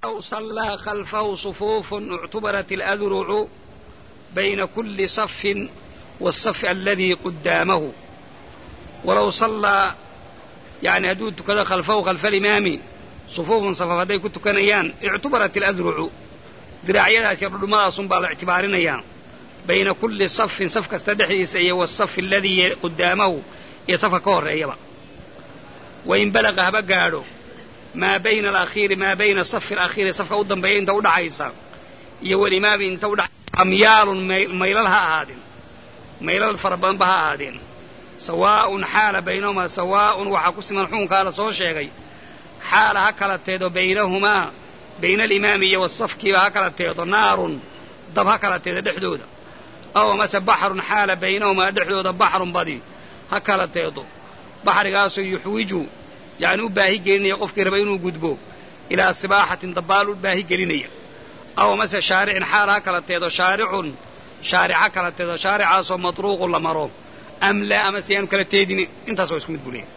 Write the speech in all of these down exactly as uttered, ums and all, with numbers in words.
أو صلى خلفه صفوف اعتبرت الأذرع بين كل صف والصف الذي قدامه. ولو صلى يعني هدوت كذا خلفه خلف الإمام صفوف صفوف هذي كنت كنيان اعتبرت الأذرع ذراعيها يرد ما صنبا الاعتبارين بين كل صف صف كاستدحي سي والصف الذي قدامه يصف كور أيضا. وإن بلغ هبقاله ما بين الأخير ما بين الصف الأخير صف قدام بين تودع عيسى يو الإمام إن تودع أميال ميللها هادين ميلل الفربان بها هادين سواء حال بينهما سواء وحكس منحون قال صور شيء حال هكذا تيدو بينهما بين الإمام والصف كيف هكذا تيدو نار ضب هكذا تيدو دحدود أو مثلا بحر حال بينهما دحدود بحر بدي هكذا تيدو بحر قاسو يحوجوا يعني باهي جلينية قفك ربينه قدبو إلى سباحة ضبال باهي جلينية أو مثلا شارع حال هكذا تيدو شارع شارع هكذا تيدو شارع عاصو مطروق ولا مروق أم لا أم سيان كلا تيدني أنت سوي اسمه تقولين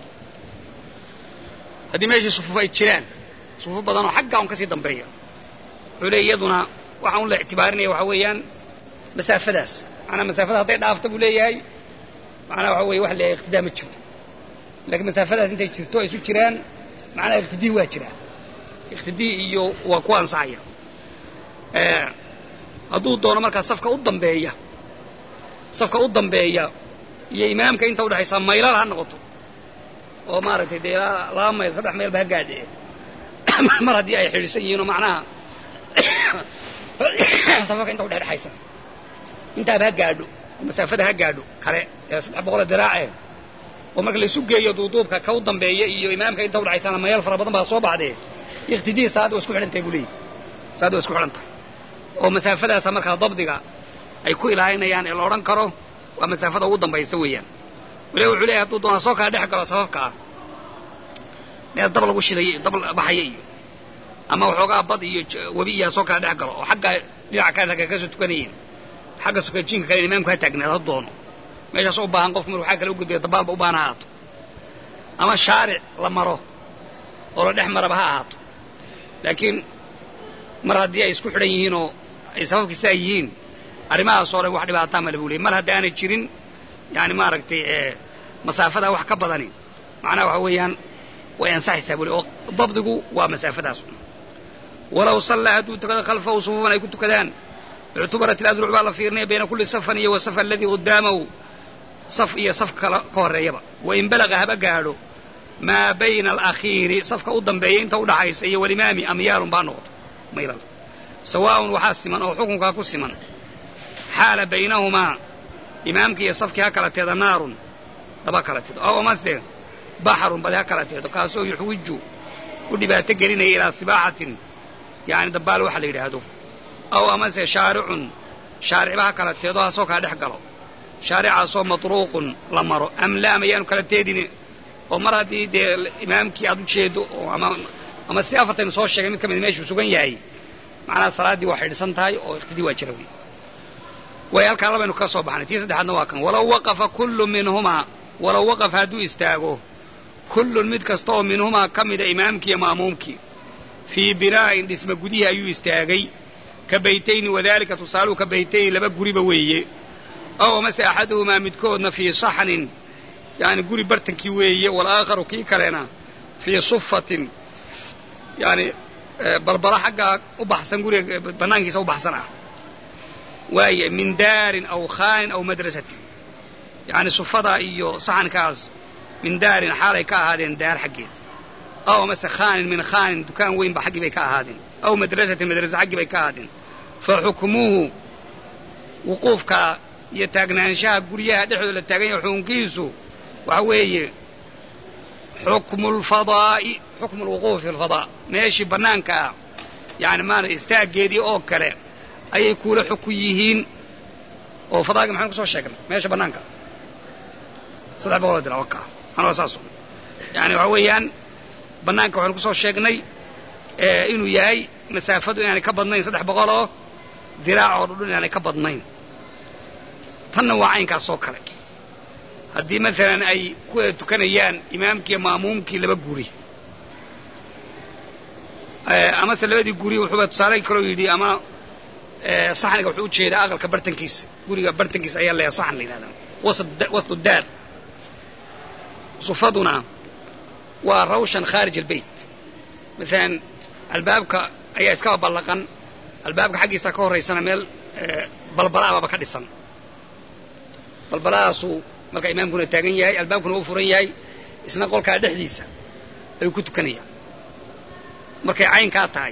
هذه ماشي صفوف إتشلان صفوف بدنه حقهم كسي ضمبية علي يدنا وحاول اعتبارني وحويان مسافة داس أنا مسافة هطير دافت بولي هاي معنا وحوي واحد اللي اقتدام الشوف لكن مسافة داس أنت شفتوه يسوي تشلان معنا اقتدي واتشلان اقتدي إيو وكوان صعية آه أدود دونا مركز صفقة الضمبية صفقة الضمبية iyo imaamka inta u dhaxaysa mayl ha noqoto oo maaragtay de laba mayl saddex mayl ba gaadhay mar hadii ay xiriirsan yihiin macnaha safaka inta u dhaxaysa inta ba gaadho masaafada ha gaadho kale saddex boqol diraac oo marka la isu geeyo duuduubka ka u dambeeya iyo imaamka inta u dhaxaysa mayl fara badan ba soo baxday iqtidii saad oo isku xidhantay bulay saad oo isku xidhantay oo masaafadaas marka dabdiga ay ku ilaalinayaan ee la oran karo ومسافته قدام بيسويان ولو عليه تودون سوكا دخ قال صفقه ما دبل وش لي دبل بحيي اما وحوغا بد iyo wabiya sooka dhex galo oo xagga dhinaca kale ka soo tukanayeen xagga sokajinka kale imaamku ha taagnaado doono meesha soo baahan qof mar waxa kale u gudbiyo dabaal u baanaato ama shaaric la maro oo la dhex maraba ha ahaato laakiin mar hadii ay isku xidhan yihiin oo ay sababkiisa yihiin arrimaha soo wax dhibaato ma leeyahay mar hadii aanay jirin yaani ma aragtay ee masaafada wax ka badani macna waxa weeyaan way ansaxaysaa buli oo dabdigu waa masaafadaas walaw salla hadu takada khalfa usufan ay ku tukadaan اعتبرت الأذرع baa la fiirnay bayna kulli safan iyo wasaf alladhi qadamahu saf iyo saf kala ka horeeyaba wa in balaga haba gaadho ma bayna al-akhir safka u dambeeyay inta u dhaxaysa iyo walimaami amyaalun baa noqoto maylal sawaa'un waxasiman oo xukunka ku siman حال بينهما إمامك يصفك هكذا تيدا نار دبا كلا تيدا أو مثلا بحر بدا كلا تيدا كاسو يحوجوا كل بقى تجرين إلى سباحة يعني دبال واحد يرهدو أو مثلا شارع شارع بها كلا تيدا سوك هذا حقله شارع صو مطروق لمر أم لا ميان كلا تيدني ومرة دي, دي الإمامك يعدو شيدو أما أما سيافة نصوص شيء من كمان ماشي وسجن ياي معنا صلاة دي واحد سنتهاي أو اقتدي واجروي ويالك الله بينه كسب حنا تيسد حنا واكن ولو وقف كل منهما ولو وقف هادو استاغو كل مد كستو منهما كمد إمامك يا مامومك في بناء اسم غديه ايو استاغي كبيتين وذلك تصالوا كبيتين لبا غريبه ويه او مس احدهما مدكودنا في صحن يعني غري برتنكي ويه والاخر كي كلنا في صفه يعني بربره حقا وبحسن غري بنانكيسا وبحسنا وهي من دار أو خان أو مدرسة يعني صفدا إيو صحن كاز من دار حالي كهادين دار حقيت أو مثلا خان من خان دكان وين بحقي بي كهادين أو مدرسة مدرسة حقي بي كهادين فحكموه وقوف كا يتاقنان شاء قريها دحو للتاقين يحون كيسو وعوي حكم الفضاء حكم الوقوف في الفضاء ماشي بنانك يعني ما استاقيدي أو كلام ayay kula xukun yihiin oo fadaaga maxaan ku soo sheegnay meesha banaanka saddex boqol diraac waka ana wasaaso yaani waxa weeyaan banaanka waxaan ku soo sheegnay ee inuu yahay masaafadu inaanay ka badnayn saddex boqol oo diraac oo dhul inaanay ka badnayn tanna waa aynkaas soo kale haddii maalan ay ku tukanayaan imaamkii iyo maamuumkii laba guri ama salabadii guri wuxuu tusaalay karo yidhi ama saxniga wuxuu u jeedaa aqalka bartankiisa guriga bartankiisa ayaa leeyahay saxan la yidhahdaa wasd wasdu daar sufaduna waa rawshan khaarij albayt مثلا albaabka ayaa iska ballaqan albaabka xaqiisa ka horeysana meel balbalaaba ka dhisan balbalaasu marka imaamkuna taagan yahay albaabkuna uu furan yahay isna qolka dhexdiisa ay ku tukanayaan markay cayn ka tahay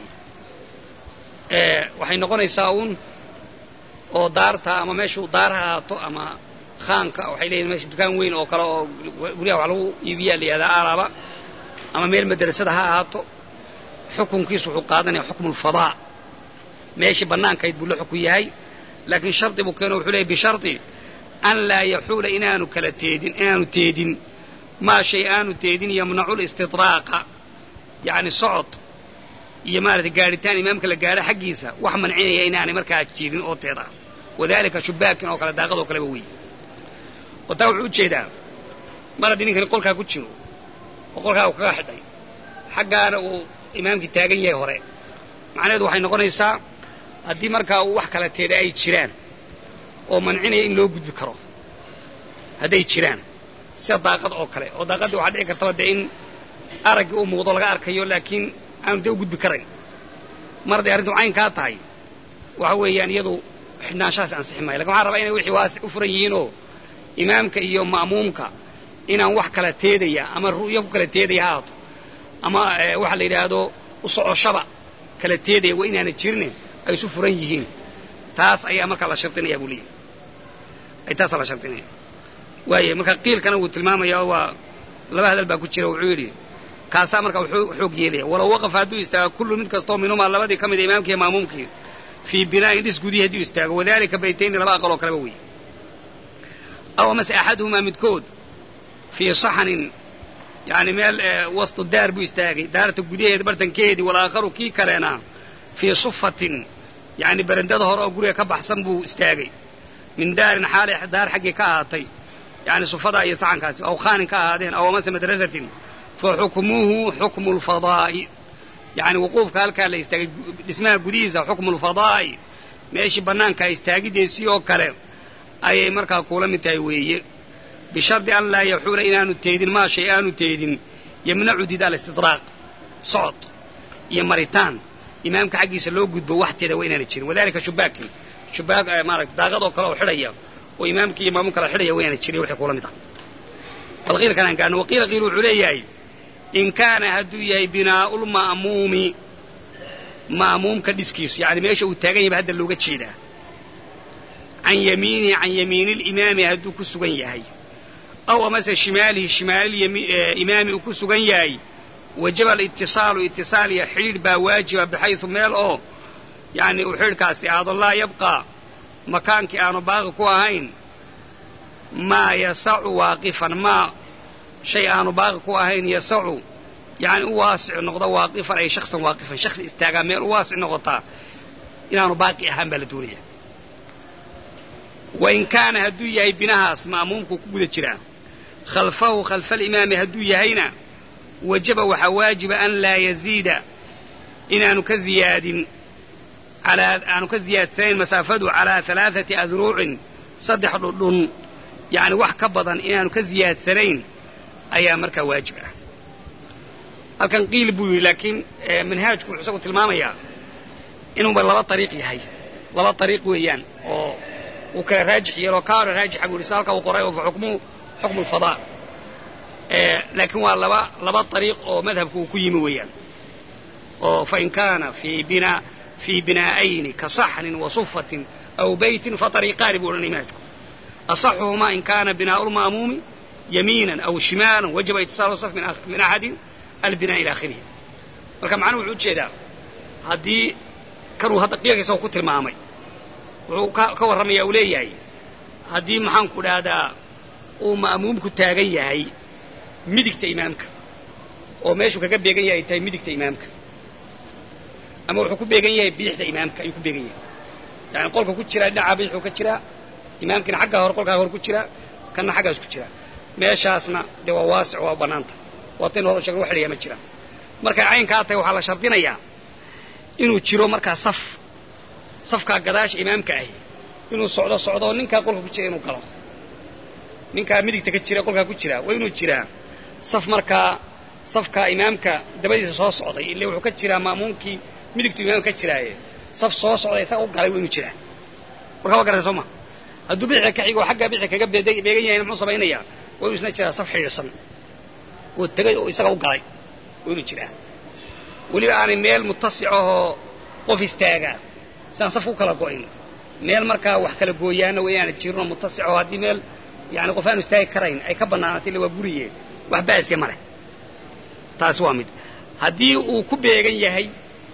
ee waxay noqonaysaa uun oo daarta ama meeshu daaraha haato ama khaanka waxay leeyihiin meesha dukaan weyn oo kale oo guriga wax lagu iibiyaa leeyahay alaaba ama meel madrasada ha ahaato xukunkiisu wuxuu qaadanaya xukm al-fadaa meeshi banaankayd buu la xukun yahay laakiin sharti buu keenay wuxuu leeyahay bi sharti an la yahula inaanu kala teedin inaanu teedin ma shay aanu teedin yamnacu al-istidraaqa yani socod iyo maarata gaaritaan imaamka la gaaro xaqiisa wax mancinaya inaanay markaa jirin oo teeda wadaalika shubaakin oo kala daaqad oo kale weey wata wuxuu jeedaa marad ninkan qolka ku jiro oo qolka uu kaga xidhay xaqaana uu imaamkii taagan yahay hore macnaheedu waxay noqonaysaa haddii markaa uu wax kala teeda ay jiraan oo mancinaya in loo gudbi karo hadday jiraan sida daaqad oo kale oo daaqadii waxaa dhici kartaba dee in araggii uu muuqdo laga arkayo laakiin aanu dee u gudbi karayn mar hadday arrintu caynkaa tahay waxa weeyaan iyadu xidhnaanshahaas ansixi maayo lakin waxaan rabaa inay wixii waasic u furan yihiinoo imaamka iyo ma'muumka inaan wax kala teedaya ama ru'yo ku kala teedaya ha haato ama waxa la yidhaahdo u socoshaba kala teedaya waa inaana jirine ay isu furan yihiin taas ayaa markaa la shardinaya buu leeyahay ay taasaa la shardinaya waaye marka qiilkana wuu tilmaamaya waa laba hadal baa ku jira wuxuu yidhi kaasaa markaa wuxuu xoog yeelaya walow waqafa hadduu istaago kullu mid kastoo minumaa labadii ka mid a imaamkii iyo maamuumkii fii binaa'in dhis gudihi hadduu istaago wadaalika baytayni laba aqal oo kaleba weeye aw amase axaduhumaa midkood fii saxanin يعني مال وسط الدار بو استاغي دارته غديه برتنكيدي والاخر كي كلنا في صفه يعني برندده هور او غريه كبخسن بو استاغي من دار حال دار حقي كاهاتي يعني صفدا اي سعنكاس او خان كاهادين او مثلا مدرسه فحكمه حكم الفضاء يعني وقوف كالكا لا استاغي اسمها غديزه حكم الفضاء ماشي بنانكا استاغيديسي او كله اي marka kula mitay weeye بشرط أن لا يحول إنان التيدين ما شيئان التيدين يمنع ديد الاستدراق صعد يمريتان إمامك حقي سلو قد بوحدة وين نتشين وذلك شباك شباك مارك داغد وكلا وحرية وإمامك إمامك الحرية وين نتشين وحي قولا متى والغير كان كان وقيل غير عليا إن كان هدويا بناء المأموم مأموم كديسكيس يعني ما يشوف التاغي بهذا اللغة شيدا عن يمينه عن يمين الإمام هدو كسوغن ياهي أو مثلا شماله شمال إمامي وكسوغن ياهي وجب الاتصال اتصال يحيل بواجب بحيث ميل أو يعني أحيل كاسي هذا الله يبقى مكانك أنا باغي كواهين ما يسع واقفا ما شيء أنا باغي كواهين يسع يعني واسع نقطة واقفا أي شخص واقفا شخص استاغا ميل واسع نقطة إن أنا باقي أهم بلدونية وإن كان هدو يهي بنهاس مأمومك كبودة جران خلفه خلف الإمام هدو يهينا وجب وحواجب أن لا يزيد إن أنو كزياد على أنو كزياد ثاني مسافته على ثلاثة أذروع صدح لون يعني وح كبضا إن أنو كزياد ثانين أي مركا واجبة أكن قيل بوي لكن منهاجكم حسكم تلمامية إنه بالله طريق يهي والله طريق ويان وكان راجح يرو كار راجح أقول رسالك وقرأيه فحكمه حكم الفضاء إيه لكن والله لبا طريق أو مذهب كوكي ويان فإن كان في بناء في بناءين كصحن وصفة أو بيت فطريقان بقول نماذجكم أصحهما إن كان بناء المأموم يمينا أو شمالا وجب اتصال الصف من من أحد البناء إلى آخره ولكن معناه وجود شيء ده هذه كانوا هذا قياس يسوي كتر مامي كورم يا ولياي هدي محن كدادا او مأمومku taagan yahay midigta imaamka oo meeshu kaga beegan yahay tay midigta imaamka ama wuxuu ku beegan yahay bidixda imaamka ayuu ku beegan yahay yani qolka ku jira dhinaca bidixu ka jira imaamkina xagga hor qolka hor ku jira kana xaggaas ku jira meeshaasna de waa waasic waa banaanta waa tin hor shaqo xiriya ma jira marka aynka tahay waxa la shardinayaa inuu jiro markaa saf safkaa gadaasha imaamka ahi inuu socdo socdo ninkaa qolka ku jira inuu galo ninkaa midigta ka jira qolkaa ku jira waa inuu jiraa saf markaa safkaa imaamka dabadiisa soo socday ile wuxuu ka jiraa ma'muumkii midigtu imaamka ka jiraaye saf soo socday isaga u galay waa inuu jiraa warkaa waa gartay soo ma hadduu bidixda ka xigo xaggaa bidixda kaga beegan yahayna muxuu samaynayaa waa inuu isna jiraa saf xidhiidhsan oo tegay oo isaga u galay waa inuu jiraa weliba aanay meel muttasic ahoo qof istaaga saan saf u kala go'in meel markaa wax kala gooyaana waa inaana jirno muttasic oo haddii meel yani qof aanu istaagi karayn ay ka bannaanatay illa waa guriye wax ba'siya ma leh taasi waa mid haddii uu ku beegan yahay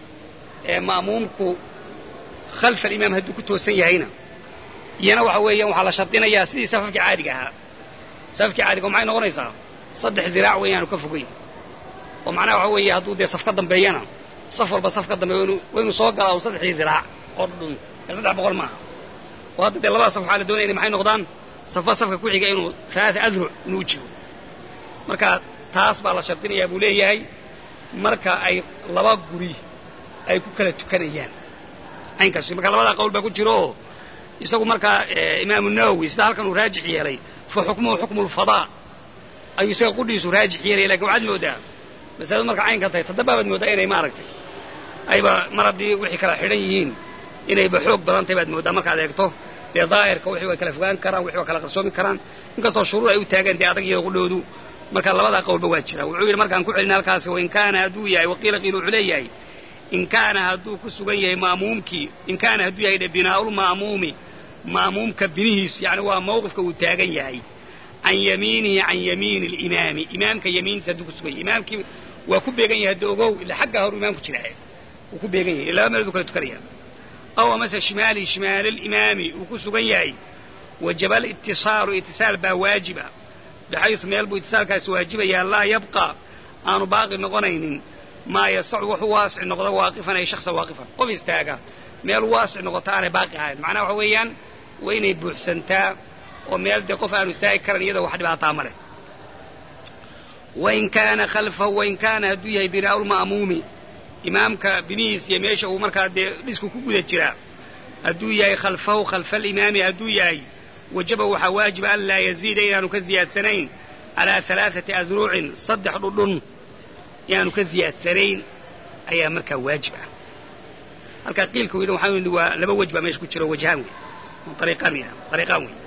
ma'muumku khalfa alimaam hadduu ku toosan yahayna iyana waxa weeyaan waxaa la shardinayaa sidii safafkii caadiga ahaa safafkii caadiga maxay noqonaysaa saddex diraac weeyaanu ka fogayn oo macnaha waxa weeye hadduu dee saf ka dambeeyana saf walba saf ka dambeeya waa inuu soo galaa saddexdii diraac oo dhun ee saddex boqol maaha oo hadda dee labada saf waxaa la doonaya inay maxay noqdaan safa safka ku xiga inuu halaata adruc inuu u jiro marka taas baa la shardinayaa buu leeyahay marka ay laba guri ay ku kala tukanayaan caynkaas marka labadaa qowl baa ku jiro oo isagu markaa imaamu nawowi sida halkan uu raajix yeelay fa xukmuhu xukmu lfadaa ayuu isaga qudhiisu raajix yeelaya lakin waxaad moodaa masaladu marka caynka tahay tadabaabaad moodaa inay maaragtay ayba mar haddii wixii kala xidhan yihiin inayba xoog badan tahay baad moodaa markaad eegto dee daahirka wixii way kala fogaan karaan wixii waa kala qarsoomi karaan inkastoo shuruud ay u taagaan dee adag iyada qudhoodu marka labadaa qowlba waa jira wuxuu yidhi markaan ku celina halkaasi wain kaana hadduu yahay waqiila qiil wuxuu leeyahay in kaana hadduu ku sugan yahay ma'muumkii in kaana hadduu yahay dhe binaa'ulma'muumi ma'muumka binihiisu yani waa mawqifka uu taagan yahay can yamiinihi can yamiini alimaami imaamka yamiintiisa hadduu ku sugan yahay imaamkii waa ku beegan yahay hadda ogow ilaa xaggaa horu imaamku jiraa wuu ku beegan yahay laba meelood buu kala tukanaya aw amase shimaalihi shimaala alimaami uu ku sugan yahay wajaba alitisaalu itisaal baa waajiba baxaysu meel buu itisaalkaasi waajibayaa laa yabqa aanu baaqi noqonaynin maa yasacu wuxuu waasic noqdo waaqifan ay shaksa waaqifan qof istaaga meel waasic noqota aanay baaqi ahayn macnaha waxa weeyaan waa inay buuxsantaa oo meel dee qof aanu istaagi karan iyadoo wax dhibaataa ma leh wain kaana khalfahu wain kaana hadduu yahay binaa'ulma'muumi imaamka binihiis iyo meesha uu markaa dee dhisku ku guda jiraa hadduu yahay khalfahu khalfa alimaami hadduu yahay wajaba waxaa waajiba an laa yaziida inaanu ka ziyaadsanayn calaa alaaati adruucin saddex dhudhun inaanu ka ziyaadsanayn ayaa markaa waajib ah halkaa qiilka weydan waxaa yidhi waa laba wej baa meesha ku jiro wajhaan wey ariiqaan ariiqaan wey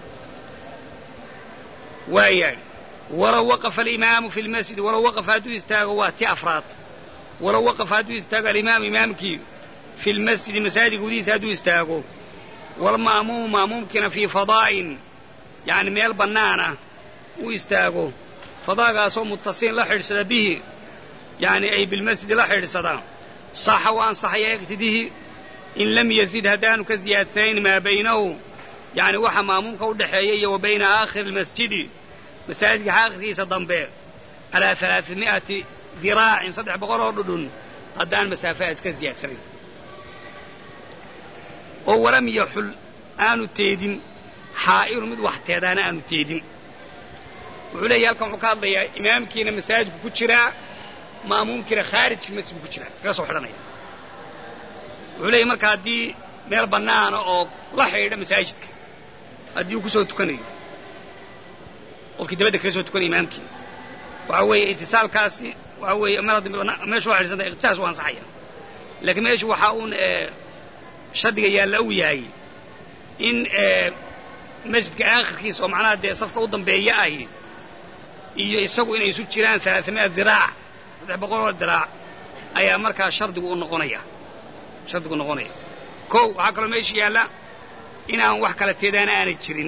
waayahay walow waqafa alimaamu fi lmasjid walow waqafa hadduu istaago waa ti afraad walow waqafa hadduu istaago alimaamu imaamkii fi lmasjidi masaajid gudihiisa hadduu istaago walma'muumu ma'muumkiina fii fadaa'in yani meel bannaana uu istaago fadaagaasoo muttasilin la xidhsada bihi yani ay bilmasjidi la xidhsada saxa wa ansaxaya iqtidihi in lam yazid haddaanu ka ziyaadsanayn maa baynahu yani waxa ma'muumka u dhexeeya iyo wa bayna aakhiri almasjidi masaajidka aakhirkiisa dambe calaa alaami'ati diraacin saddex boqol oo dhudhun haddaan masaafahaas ka ziyaadsanayn oo walam yaxul aanu teedin xaa'iru mid wax teedaana aanu teedin wuxuu leeyahy halkan wuxuu ka hadlayaa imaamkiina masaajidku ku jiraa ma'muumkiina khaarijka masjidku ku jiraa kaga soo xidhanaya wuxuu leeyahy marka haddii meel bannaana oo la xidhiidha masaajidka haddii uu ku soo tukanayo qofkii dabadda kaga soo tukanaya imaamkii waxaa weeye itisaalkaasi waxaa weeye meeshu waa xidhsantay ikhtisaas waa ansaxaya laakiin meeshu waxaa uun shardiga yaalla uu yahay in masjidka aakhirkiisa oo macnaha dee safka u dambeeya ahi iyo isagu inay isu jiraan alaami'a diraac saddex boqoloo diraac ayaa markaa shardigu u noqonaya shardigu noqonaya kow waxaa kaloo meesha yaalla inaan wax kala teedaana aanay jirin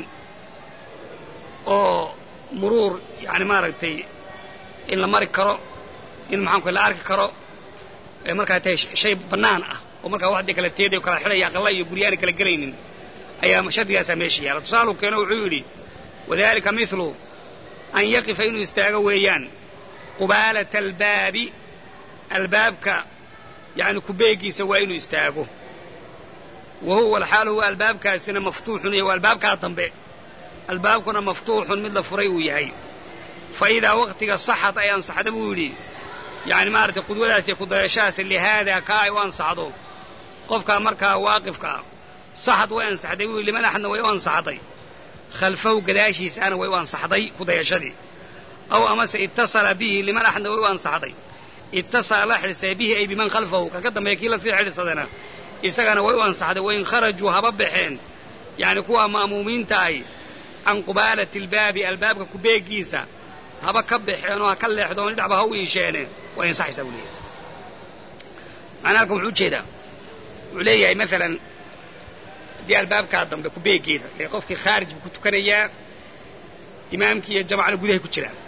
oo muruur yani maaragtay in la mari karo in maxaanku la arki karo markaa tahay shay bannaan ah oo markaa waxdii kala teeday o kala xidhaya aqalla iyo guryaana kala gelaynin ayaa shardigaasaa meesha yaalla tusaaluu keeno wuxuu yidhi wadalika milu an yaqifa inuu istaago weeyaan qubaalata albaabi albaabka yani kubeegiisa waa inuu istaago wa huwa alxaal huwa albaabkaasina maftuuxun iyo waa albaabkaa dambe albaabkuna maftuuxun mid la furay uu yahay fa idaa waqtiga saxad ay ansaxda buu yidhi yani maaragtay qudwadaas iyo kudayashahaas lihaadaa kaa ay u ansaxdo قفك مركا واقفك صحد وين صحدي لمن احنا وين صحدي خلفه قداشي سانا وين صحدي خدي شدي او امس اتصل به لمن احنا وين صحدي اتصل حرس به اي بمن خلفه كقدم يكيل سي حرسدنا isagana way u ansaxday wayn kharaju haba bixeen yani kuwa maamuumiinta ay an qubaalati albaabi albaabka ku beegiisa haba ka bixeen oo ka leexdoon dhacba ha u yeesheen way ansaxaysaa waliye macnaheedu wuxuu jeedaa wuxuu leeyahay mesela di albaabka dambe ku beegeeda ee qofkii kharij ku tukanaya imaamkii iyo jamaacada gudaha ku jira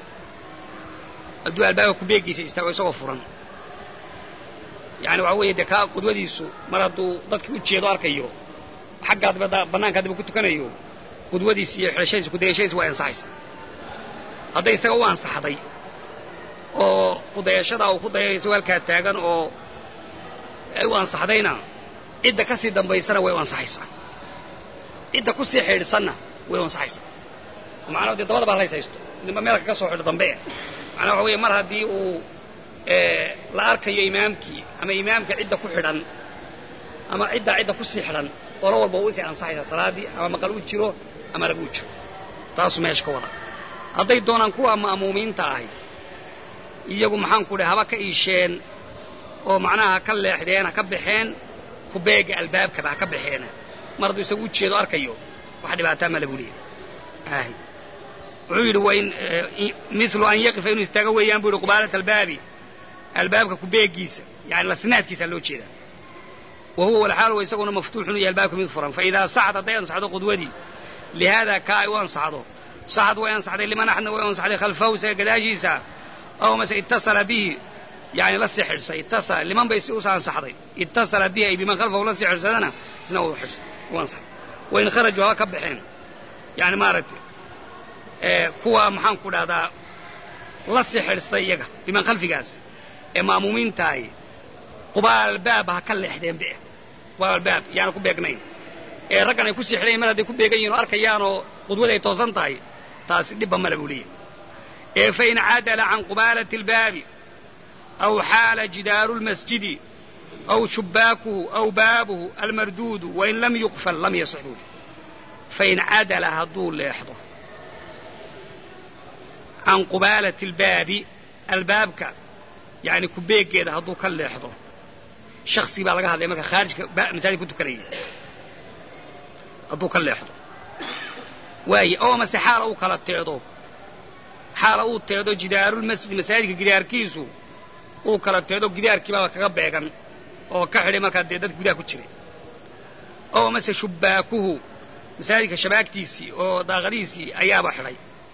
aduu albaabka ku beegiisa istaago isagoo furan يعني وعويه دكا قدوadiisu mar haduu dadkii u jeedo arkayo xagga dibada banaanka dib ku tukanayo qudwadiisa iyo xirashadiisa ku dayashadiisa waa ansaxaysa haday isaga u ansaxday oo qudayashada uu ku dayayso halka taagan oo ay u ansaxdayna cidda ka sii dambaysana way u ansaxaysaa cidda ku sii xiriirsanna way u ansaxaysaa macnaheedu dabada baa la haysto nima meel ka soo xidho dambe macnaheedu waxa weeye mar hadii uu la arkayo imaamkii ama imaamka cidda ku xidhan ama cidda cidda ku sii xidhan oo walba uu si ansaxaysa salaadi ama maqal u jiro ama lagu jiro taas meesh ka wada haday doonaan kuwa maamuumiinta ahay iyagu maxaan ku dhahay haba ka iisheen oo macnaha ka leexdeen ka baxeen ku beega albaabka ba ka baxeen maradu isagu u jeedo arkayo wax dhibaato ma lagu leeyahay ahay wuxuu yiri wayn mislu an yaqif inuu istaago weeyaan buu qubaalata albaabi الباب كبيجيس يعني لسنات كيس اللي وجهه وهو والحال ويسقون مفتوح يا الباب مغفرا فإذا صعد ضيان صعد قدودي لهذا كاي وان صعده صعد وين صعد لما نحن وين صعد خلفه سجداجيسا أو مثلا اتصل به يعني لا السحر سيتصل لمن بيسوس عن صحدي اتصل به بمن خلفه ولا السحر سنة سنو حس وان صعد وإن خرجوا كبحين يعني ما رد اه كوا محن كل هذا لا السحر سيجا بمن خلف جاس maamuumiin tahay qubaal baab ha ka leexdeen baa qubaal baab yaana ku beegnayn ee raggan ay ku sixireen mar haday ku beegayiin oo arkayaan oo qudwada ay toosan tahay taas dib ma la buliye ee fa in aadala an qubalati albab aw hala jidaru almasjid aw shubaku aw babuhu almardud wa in lam yuqfal lam yas'ud fa in aadala hadu leexdo an qubalati albab albabka يعني كبيك كده هذو كله يحضر شخصي بقى لقى هذا ما خارج مثالي كنت كريه هذو كله يحضر واي أو مسح حالة أو كلا تعضو حالة أو تعضو جدار المسجد مساجد جدار كيسو أو كلا تعضو جدار كبا كجبع كان أو كحري ما كده ده جدار كتير أو مسح شباكه مساجد كشباك تيسي أو داغريسي أيام حري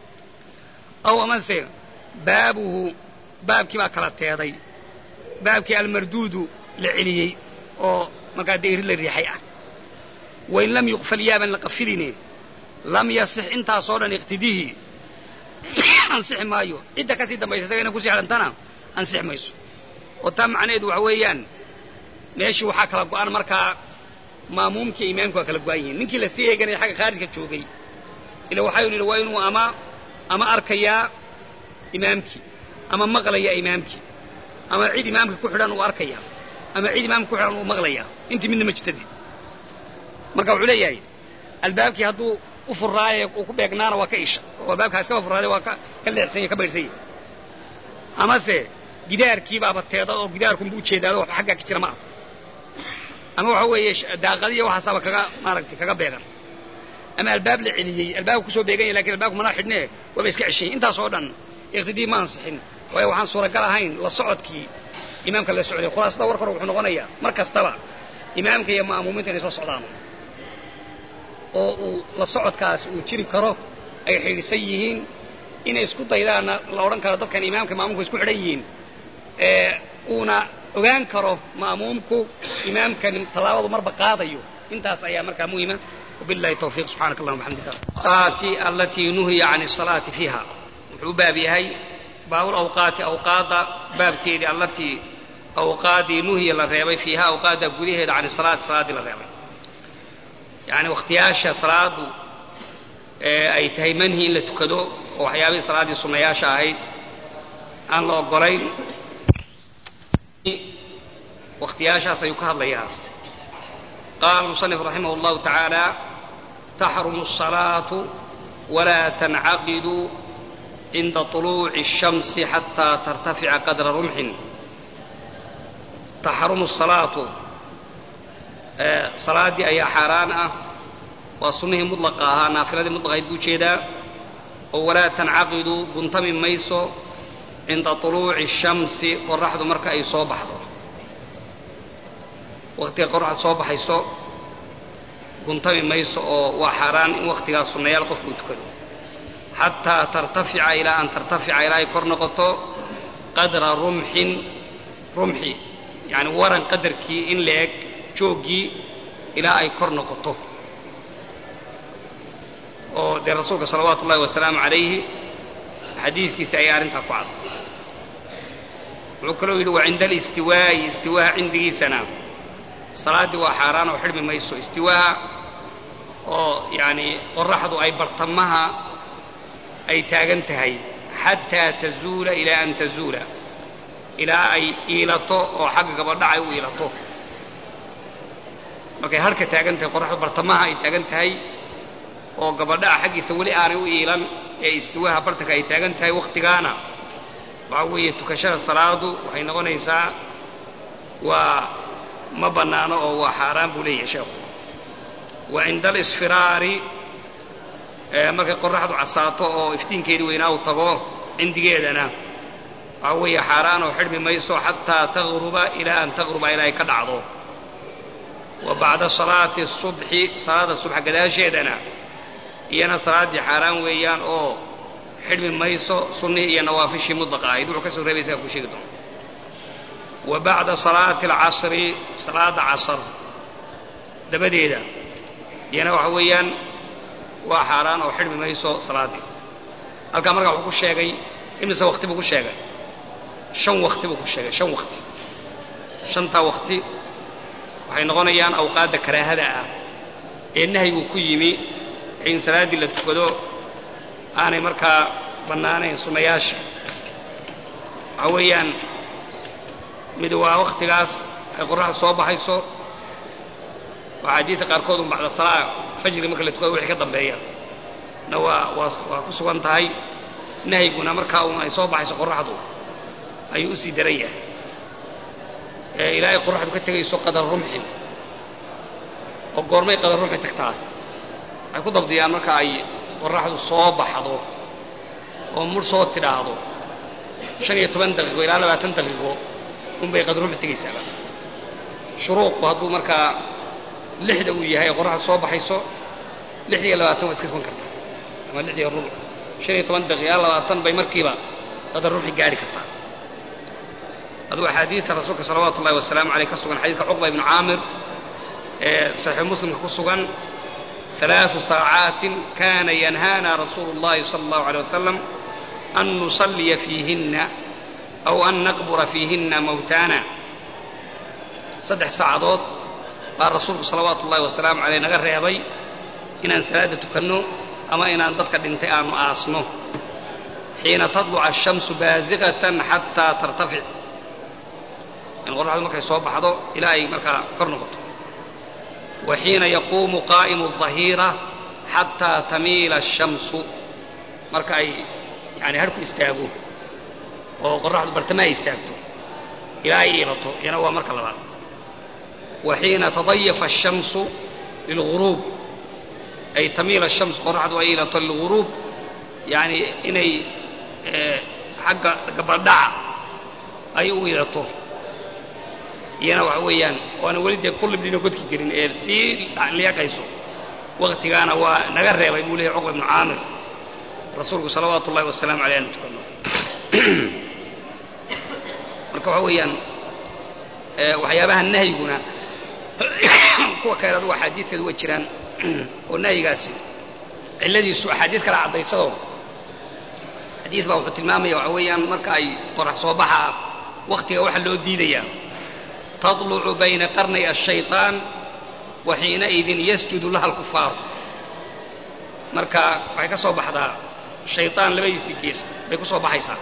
أو مسح بابه baabkii baa kala teeday baabkii almarduudu la celiyay oo markaa deeri la riixay ah wayn lam yuqfal yaaban la qafilini lam yasih inta soo dhan iqtidihi ansix maayo cidda ka sii dambaysa inay ku sii xirantana ansix mayso oo taa macnaheedu waxa weeyaan meeshii waxa kala go'an markaa maamuumkii imaamku kala go'an yihiin ninkii la sii eeganay xagga khaarijka joogay ila waxa uu yiri waa inuu ama ama arkaya imaamkii ama maqlaya imaamkii ama cid imaamka ku xidhan uu arkaya ama cid imaamka ku xidhan uu maqlaya intii midna ma jirtadi marka wuxuu leeyahay albaabkii haduu u furaayo uu ku beegnaana waa ka isha oo albaabka iska furaayo waa ka ka leexsan ka bayrsan ama se gidaarkii baa bateeda oo gidaarku buu jeedaado wax xagga ka jira ma ama waxa weeye daaqadiya waxa sabab kaga maaragtay kaga beegan ama albaab la celiyay albaabku ku soo beegan laakiin albaabku ma xidhnee waa iska cishay intaas oo dhan iqtidii ma ansixin way waxaan suura gal ahayn la socodkii imaamka la socday khulaasada war kor wuxuu noqonayaa mar kastaba imaamka iyo maamuuminta inay soo socdaan oo uu la socodkaas uu jiri karo ay xiriirsan yihiin inay isku daydaan la oran karo dadkan imaamka maamuumku isku xidhan yihiin ee una ogaan karo maamuumku imaamka talaabadu marba qaadayo intaas ayaa markaa muhiima وبالله التوفيق سبحانك اللهم وبحمدك آتي التي نهي عن الصلاة فيها بابي هي باب الأوقات أوقات باب كيدي التي أوقات نهي للرياضي فيها أوقات قديه عن الصلاة صلاة للرياضي يعني واختياش صلاة أي تهيمنه إلا تكدو وحيابي صلاة الصنياش هاي أن الله قرين واختياشا سيكهر ليها قال المصنف رحمه الله تعالى تحرم الصلاة ولا تنعقد عند طلوع الشمس حتى ترتفع قدر رمح. تحرم الصلاة صلاة أي حارانة وصنه مطلقها نافلة مطلقة بوجيدا ولا تنعقد قنت من ميسو عند طلوع الشمس قرحة مركة أي صوبح وقت قرحة صوبح يسو قنت من ميسو وحاران وقتها صنة يلقف بوتكد حتى ترتفع إلى أن ترتفع إلى كورنقطو قدر رمح رمحي يعني ورن قدر كي إن لك جوجي إلى أي كورنقطو ودي الرسول صلوات الله والسلام عليه حديث كي سيار انت قعد وكلوا يلو عند الاستواء استواء عندي سنة صلاة وحاران وحرم ميسو استواء يعني قرحضوا أي برطمها أي تاغنتهي حتى تزول إلى أن تزول إلى أي إيلاتو أو حق قبردع أي إيلاتو markay halka taagantahay qorraxdu bartamaha ay taagantahay oo gabadha xaqiisa wali aanay u iilan ee istiwaaha bartanka ay taagantahay waqtigaana waxa weeye tukashada salaadu waxay noqonaysaa waa ma banaano oo waa xaraan buu leeyahay sheekhu wa inda al-isfiraari markay qorraxdu casaato oo iftiinkeedii weynaa uu tago cindigeedana waxa weeye xaraan oo xidhmi mayso xataa taghruba ilaa an taghruba ilaa ay ka dhacdo وبعد صلاة الصبح صلاة الصبح قداشيدنا إيانا صلاة حرام ويان أو حلم ميسو صنه إيا نوافش مطلقة يدعو كسر ربي سيكو شيكتون وبعد صلاة العصر صلاة عصر دبديدا إيانا وحويان وحرام أو حلم ميسو صلاة الكاميرا وحكو الشيغي إمسا وقتي بكو الشيغي شن وقتي بكو الشيغي شن وقتي شنتا وقتي waxay noqonayaan awqaadda karaahada ah ee nahyigu ku yimi in salaadii la tukado aanay markaa bannaanayn sunnayaasha waxa weeyaan mid waa waqtigaas ay qorraxdu soo baxayso waa xadiidka qaarkood un bacda salaa fajri marka la tukado wixii ka dambeeya na waa waa ku sugan tahay nahyiguna markaa un ay soo baxayso qorraxdu ayuu u sii daran yahay إلهي قرحة كتجي سو قدر رمح وقرمي قدر رمح تكتار أكو ضبطي أمرك أي قرحة صوب حضو ومر صوت تلا حضو شن يتبندغ وإلا لا تندغ هم بي قدر رمح تجي سبب شروق وهدو مركا لحدة ويا هي قرحة صوب حيسو لحدة لا تنو تكون كرتا أما لحدة الرمح شن يتبندغ يا لا تن بي مركبة قدر رمح جاري كرتا هذا حديث الرسول صلوات الله والسلام عليه كسوغان حديث عقبة بن عامر صحيح مسلم كسوغان ثلاث ساعات كان ينهانا رسول الله صلى الله عليه وسلم أن نصلي فيهن أو أن نقبر فيهن موتانا صدح ساعات الرسول صلوات الله والسلام عليه نغر يابي إن سلادة كنو أما إن أنتك الانتئام آسنو حين تطلع الشمس بازغة حتى ترتفع إن قرحة مركا يصوب حضو إلى أي مركا كرنقط وحين يقوم قائم الظهيرة حتى تميل الشمس مركا أي يعني هركو يستاقو وقرحة برتما يستاقو إلى أي إيرطو ينوى مركا لبعض وحين تضيف الشمس للغروب أي تميل الشمس قرحة وإيرطو للغروب يعني إني حق قبل دعا أي إيرطو iyana waxa weeyaan waana waliday kullu bidina godki jirin ee si liiqayso waqtigaana waa naga reebay muulay Uqba ibn Aamir rasuulku sallallahu alayhi wasallam alayhi tukano marka waxa weeyaan ee waxyaabaha nahyiguna kuwa kale waa xadiiskadu way jiraan oo nahyigaasi ciladiisu xadiis kala cadeysado xadiis baa wuxuu tilmaamaya waxa weeyaan marka ay qorax soo baxa waqtiga waxa loo diidayaa تطلع بين قرني الشيطان وحينئذ يسجد لها الكفار مركا waxay ka soo baxdaa shaytaan labadiisa gees bay ku soo baxaysaa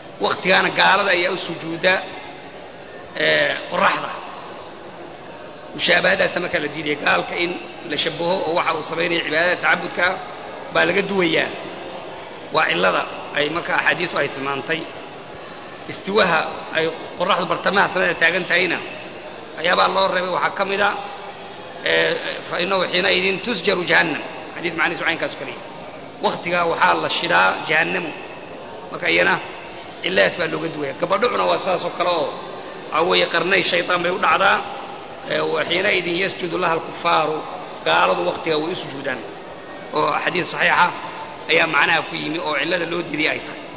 waqtigaana gaalada ayaa u sujuuda ee qoraxda mushaabahadaasa marka la diidaya gaalka in la shabaho oo waxa uu samaynaya cibaadada tacabudka baa laga duwayaa waa cillada ay marka axaadiistu ay tilmaantay istiwaha ay qoraxdu bartamaha samada taagan tahayna waxyaabaa loo reebay waxaa ka mid a fa innahu xiinaidin tusjaru jahannam xadiis macnihiisu caynkaas kaliya waktigaa waxaa la shidaa jahannamu marka iyana cillahaas baa looga duwaya gabadhucuna waa saasoo kale oo waxaa weeye qarnay shaydaan bay u dhacdaa xiinaidin yasjudu laha alkufaaru gaaladu waktigaa way u sujuudaan oo xadiis saxiixa ayaa macnaha ku yimi oo cillada loo diiday ay tahay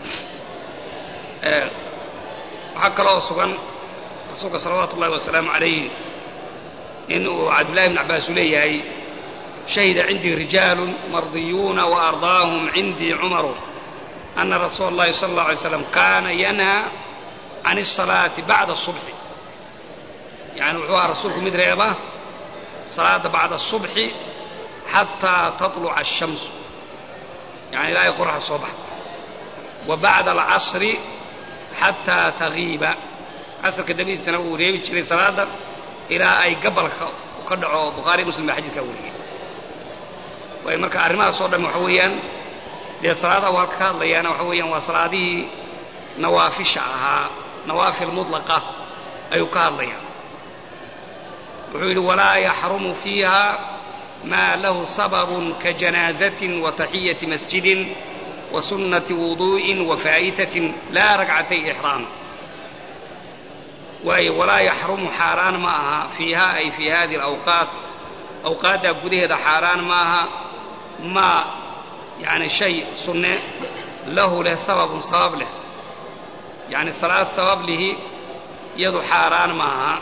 waxaa kaloo sugan rasuulka salawaatu ullahi wasalaamu calayh in uu cabdullahi bn cabbaas uu leeyahay shahida cindii rijaalun mardiyuuna waardaahum cindii cumaru ana rasuula اllahi sala اllahu alay slam kaana yanhaa can الsalaati bacda الصubxi yani wuxuu aha rasuulku mid reeba salaada bacda الصubxi xataa taطluca الshamsu yani ilaa ay qoraxda soo baxdo wa bacda alcasri xataa tagiiba casrka dabadiisana wuu reebi jiray salaada ilaa ay gabalka ka dhaco bukhaari muslim baa xadiidkaa wariyey waayo marka arrimahaas oo dhan waxa weeyaan dee salaada uu halka ka hadlayaana waxa weeyaan waa salaadihii nawaafisha ahaa nawaafil mudlaqa ayuu ka hadlayaa wuxuu yidhi walaa yaxrumu fiiha maa lahu sababun ka janaazatin wa taxiyati masjidin wa sunnati wuduu'in wa faa'itatin laa ragcatay ixraam waayo walaa yaxrumu xaaraan ma aha fiiha ay fii hadihi alawqaat awqaaddaa gudaheeda xaaraan ma aha maa yani shay sunne lahu leh sababun sabab leh yani salaad sabab lihi iyadu xaaraan ma aha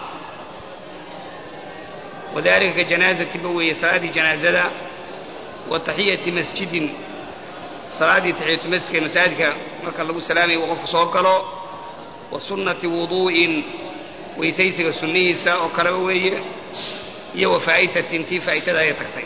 wadalika ka janaazatin ba weeye salaaddii janaazada wa taxiyati masjidin salaaddii taxiyatu masjidka ee masaajidka marka lagu salaamayo uu qofku soo galo wa sunnati wuduu'in weysaysiga sunnihiisa oo kaleba weeye iyo wa faa'itatin tii faa'itada ayay tagtay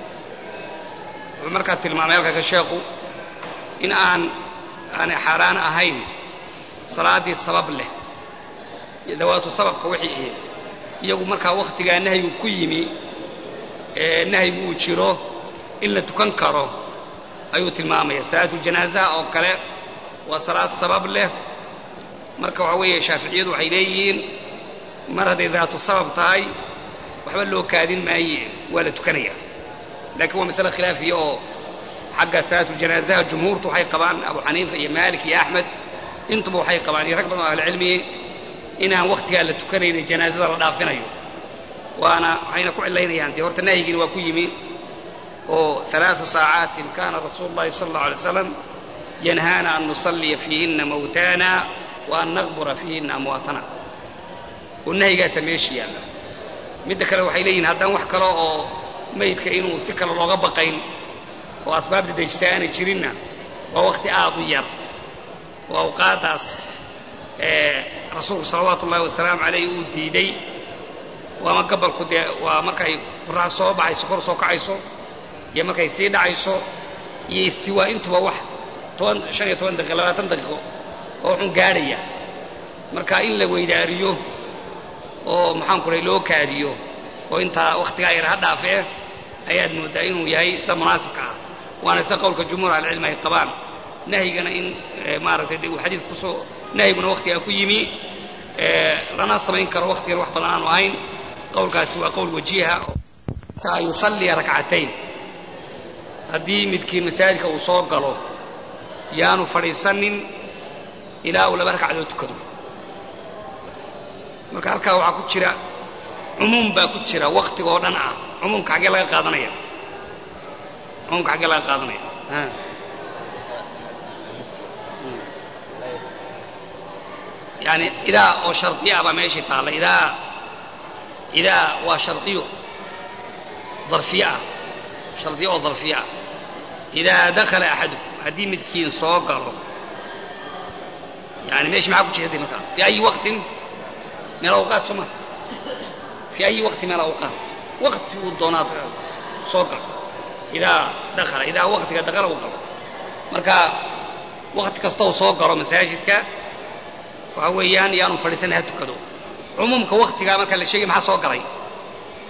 wuxuu markaa tilmaamay halkaaka sheekhu in aan aanay xaaraan ahayn salaaddii sabab leh dawaatu sababka wixii ahayd iyagu markaa wakhtigaa nahyigu ku yimi ee nahyigu uu jiro in la tukan karo ayuu tilmaamaya salaatuljanaazah oo kale waa salaad sabab leh marka waxa weeye shaaficiyadu waxay leeyihiin mar hadday daatu sabab tahay waxba loo kaadin maaye waa la tukanaya laakiin waa masale khilaafiya oo xagga salaatuljanaazah jumhuurtu waxay qabaan abu xaniifa iyo maalik iyo axmed intuba waxay qabaan iyo rag badan oo ahlicilmihi inaan wakhtigaa la tukanayna janaazada la dhaafinayo waana waxayna ku cilaynayaan dee horta nahyigiina waa ku yimi oo alaau saacaatin kaana rasuulu llahi sala allahu alay slam yanhaana an nusalliya fiihinna mawtaana wa an naqbura fiihinna amwaatana oo nahyigaasa meesha yaalla midda kale waxay leeyihin haddaan wax kale oo maydka inuu si kale looga baqayn oo asbaabta dejisa aanay jirinna waa wakhti aad u yar oo awqaaddaas rasuulku salawaatu ullahi wasalaamu calayh uu diiday waama gabalku dee waa markay qorax soo baxayso kor soo kacayso iyo markay sii dhacayso iyo istiwaa intuba wax toban shan iyo toban daqiiqo labaatan daqiiqo oo xun gaadhaya marka in la weydaariyo oo maxaan ku rahay loo kaadiyo oo intaa wakhtigaa yar ha dhaafee ayaad mooddaa inuu yahay sida munaasibka ah waana sida qowlka jumhuur ahlicilmi ay qabaan nahyigana in maaragtay dee uu xadiis kusoo nahyiguna wakhtigaa ku yimi lana samayn karo wakhtigan wax badan aanu ahayn qowlkaasi waa qowl wajiiha taa yusalliya rakcatayn haddii midkiin masaajidka uu soo galo yaanu fadhiisanin ilaa uu laba ragcadood tukado marka halkaa waxaa ku jira cumuum baa ku jira wakhtiga oo dhan ah cumuumka xaggee laga qaadanaya cumuumka xaggee laga qaadanaya yani idaa oo shardiya baa meeshii taalla idaa idaa waa shardiyo darfiye ah shardiyo oo darfiye ah idaa dakhala axadukum haddii midkiin soo galo yani meeshii maxaa ku jirta dee markaa fi ayi waqtin min alawqaat soo ma fi ayi waqti min alawqaat waqti uu doonaad soo galo idaa dakhala idaa waqtiga dakhala uu galo marka waqti kasta uu soo galo masaajidka waxa weeyaan yaanu fadhiisan ha tukado cumuumka wakhtigaa marka la sheegay maxaa soo galay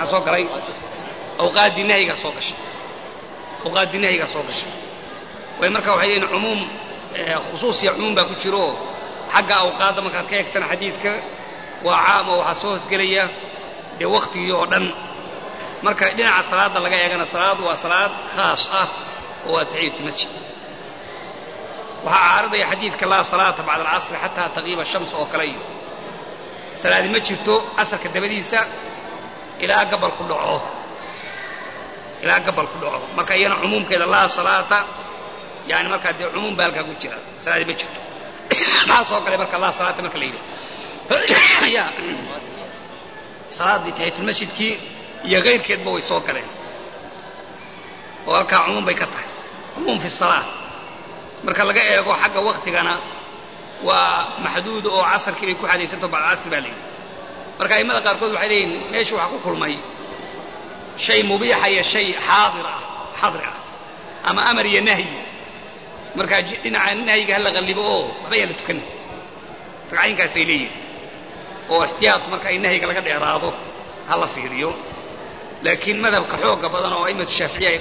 maxaa soo galay awqaaddii nahyiga soo gashay awqaaddii nahyiga soo gashay way marka waxay leeyihin cumuum khusuus iyo cumuum baa ku jiro xagga awqaadda markaad ka eegtana xadiidka waa caam oo waxaa soo hoosgelaya dee waktigii oo dhan marka dhinaca salaadda laga eegana salaadu waa salaad khaas ah oo waa taxiyatu masjid waxaa caaridaya xadiidka laa salaata bacda alcasri xataa taqiiba shams oo kale iyo salaadi ma jirto casarka dabadiisa ilaa gabal ku dhaco ilaa gabal ku dhaco marka iyana cumuumkeeda laa salaata yani markaa dee cumuum baa halkaa ku jira salaadi ma jirto maxaa soo galay marka laa salaata marka la yidhi ya salaaddii taxiyatulmasjidkii iyo kayrkeedba way soo galeen oo halkaa cumuum bay ka tahay cumuum fi salaa marka laga eego xagga waktigana waa maxduud oo casarkii bay ku xadaysanto bacda casri baa layidhi marka a'immada qaarkood waxay leeyihin meesha waxaa ku kulmay shay mubiixa iyo shay xaadir ah xadri ah ama amar iyo nahyi markaa dhinaca nahyiga hala qallibo oo waxba yaa la tukanin ragcaynkaasay leeyihin oo ixtiyaadku marka in nahyiga laga dheeraado ha la fiiriyo laakiin madhabka xooga badan oo a'immatu shaaficiya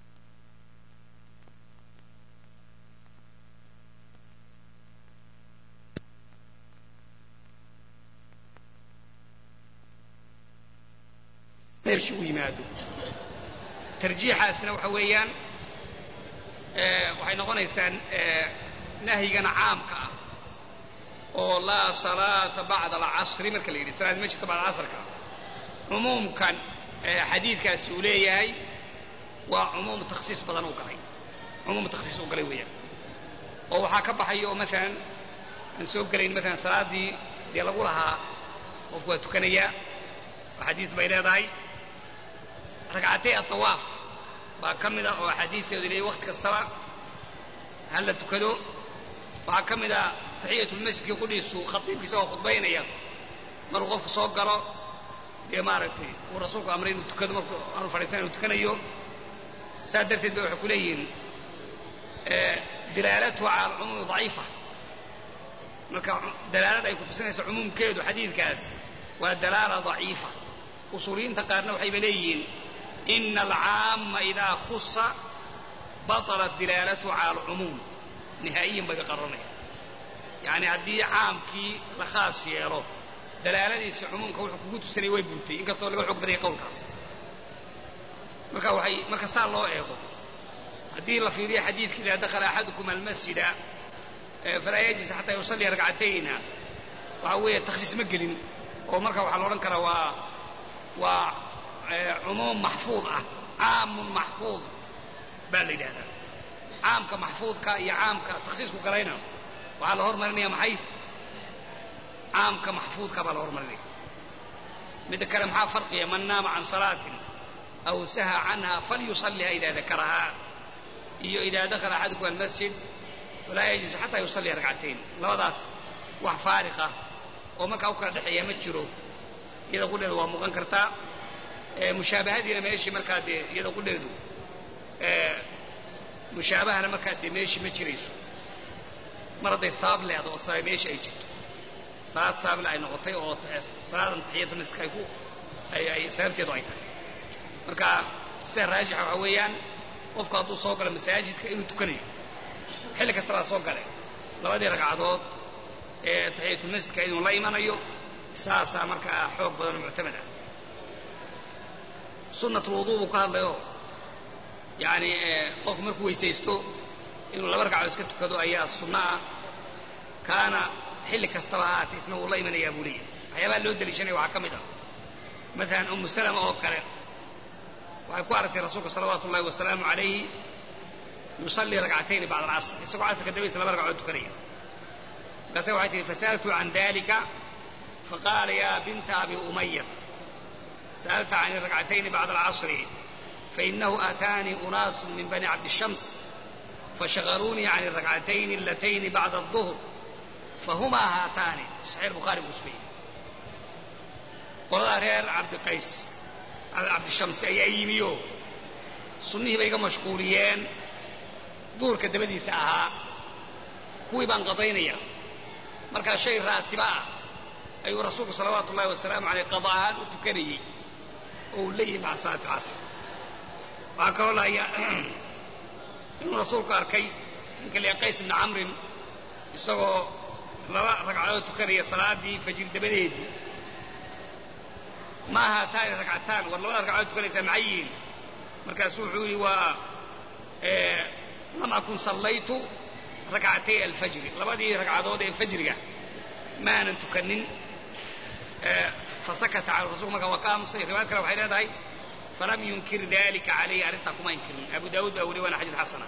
meeshii u yimaado tarjiixaasna waxa weeyaan waxay noqonaysaa nahyigana caamka ah oo laa salaata bacda alcasri marka la yidhi salaad ma jirto bacda casrka cumuumkan xadiidkaasi uu leeyahay waa cumuum takhsiis badan u galay cumuum takhsiis u galay weeyaan oo waxaa ka baxayo oo maalan aan soo gelayn maalan salaaddii dee lagu lahaa qofku waa tukanayaa oo xadiis bay leedahay ragcatay atawaaf baa ka mid ah oo axaadiisteedu leeyahy wakti kastaba ha la tukado waxaa ka mid ah taxiyatulmasjidkii qudhiisu khatiibkiisa oo khudbaynaya markuu qofku soo galo dee maaragtay uu rasuulku amray inuu tukado markuu aanu fadhiisan inuu tukanayo saas darteed bay waxay ku leeyihiin dilaalatuhu cala alcumuumi daciifa marka dalaalada ay kutusinaysa cumuumkeedu xadiidkaas waa dalaala daciifa usuuliyiinta qaarna waxayba leeyihiin ina alcaama idaa khusa batalat dilaalatuhu cala alcumuum nihaa'iyan bay qaranaya yani haddii caamkii la khaas yeelo dalaaladiisa cumuumka wuxuu kugu tusanay way buutay inkastoo laga xoog badaya qowlkaas marka waxay marka saa loo eego haddii la fiiriyo xadiidka idaa dakhala axadukum almasjida falaa yajlis xataa yusalliya ragcatayna waxa weeye takhsiis ma gelin oo marka waxaa la odhan karaa waa waa cumuum maxfuud ah caamun maxfuud baa la yidhahdaa caamka maxfuudka iyo caamka takhsiisku galayna waxaa la hormarinaya maxay caamka maxfuudka baa la hormarinaya midda kale maxaa farqiya man naama can salaatin aw saha canha falyusalliha idaa dakarahaa iyo idaa dakhala axadukum almasjid walaa yajlis xataa yusalliya ragcatayn labadaas wax faariqa oo markaa u kala dhexeeya ma jiro iyada qudheedu waa muuqan kartaa mushaabahadiina meeshii markaa dee iyada qudheedu mushaabahana markaa dee meeshii ma jirayso mar hadday sabab leedo oo sabab meeshii ay jirto salaad sabable ay noqotay oo salaadan taxiyatu masjidka ay ku ay sababteedu ay tahay marka sida raajixa waxaa weeyaan qofku hadduu soo galo masaajidka inuu tukanayo xilli kastabaa soo gale labadii ragcadood ee taxiyatulmasjidka inuu la imanayo saasaa markaa xoog badan oo muctamad ah sunnatulwuduu buu ka hadlayo yani qofku markuu weysaysto inuu laba ragcadood iska tukado ayaa sunno ah kaana xilli kastaba haatee isna wuu la imanayaa buu leeyahay waxyaabaha loo deliishanaya waxaa ka mid ah maalan umu salama oo kale waxay ku aragtay rasuulka salawaatu ullahi wasalaamu calayhi yusallii ragcatayni bacda alcasr isagoo casrka dabadiisa laba ragcadood tukanaya markaase waxay tihi fasa'altu can dalika faqaala ya binta abi umayat sa'alta can ragcatayni bacda alcasri fainahu aataanii unaasu min bani cabdishams fashagaluunii can الragcatayni alatayni bacda الظuhr fahumaa haataani saxiix bukhaari buu sugayey qoladaa reer cabdiqays cabdishamsi ayaa yimiyo sunnihii bay iga mashquuliyeen duurka dabadiisa ahaa kuwii baan qadaynaya markaa shay raatiba ah ayuu rasuulku salawaatu ullahi wasalaamu aleyh qada ahaan u tukanayey أو لي مع صلاة العصر وهكذا الله إنه رسولك أركي إنك اللي قيس بن عمرو يسوى ركعات تكري صلاة دي فجر دبليد ما هاتان ركعتان والله ركعات تكري سمعين مركز سوحولي و إيه لما أكون صليت ركعتي الفجر لبدي ركعات الفجر ما أن تكنن إيه فسكت على الرسول مكا وقام صيح روايات كلا وحيلات هاي فلم ينكر ذلك عليه أردتكم ما ينكرون أبو داود بأولي وانا حديث حسنة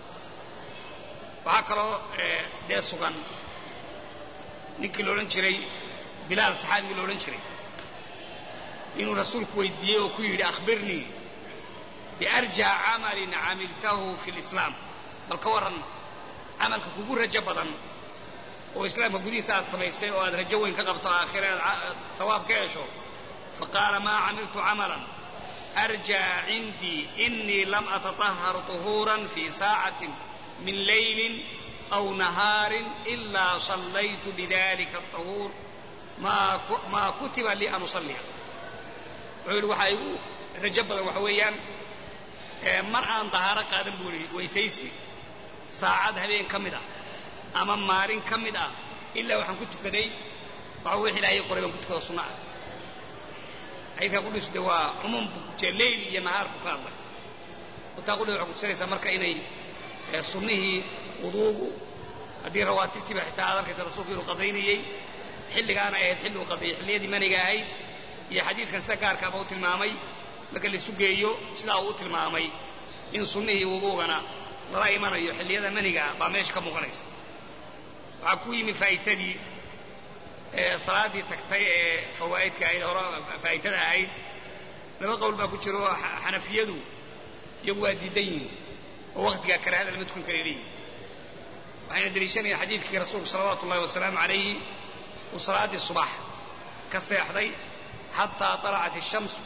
وهكذا إيه دي سغن نكي لولن شري بلال صحابي لولن شري إنه رسولك ويديه وكيولي أخبرني بأرجع عمل عملته في الإسلام بل كورا عملك كبور رجبضا وإسلام قدي ساعة سميسي وهذا رجوين كقبط آخر ثواب كيشو فقال ما عملت عملا أرجع عندي إني لم أتطهر طهورا في ساعة من ليل أو نهار إلا صليت بذلك الطهور ما ما كتب لي أن أصلي وحيقول وحيقول رجبضا وحويا مرأة طهارة قادم بولي ويسيسي ساعد هبين كمدا أمام مارين كمدا إلا وحن كنت كدي وعوح لا يقرب كنت كده صنع حيث يقول استوى عموم الليل يا نهار بكارك وتقول له سلسة مركا إني صنه وضوء هذه رواتب تبع حتى هذا كسر رسول في القضيني حل كان أيه حل وقضي حل يدي من جاهي يا حديث كان سكار كابوت المامي لكن اللي سجيو سلاوت المامي إن صنه وضوءنا رأي من يحل يدا من جاه بامش كمغنيس وعكوي من فايتدي صلاة تكتي فوائد كايد أو فايتة عيد لما قول ما كنت روح حنفيده يبغى دين ووقت كره هذا لم تكن كريرين وحين دريشني حديث في رسول صلوات الله والسلام عليه وصلاة الصباح كالسيحضي حتى طلعت الشمس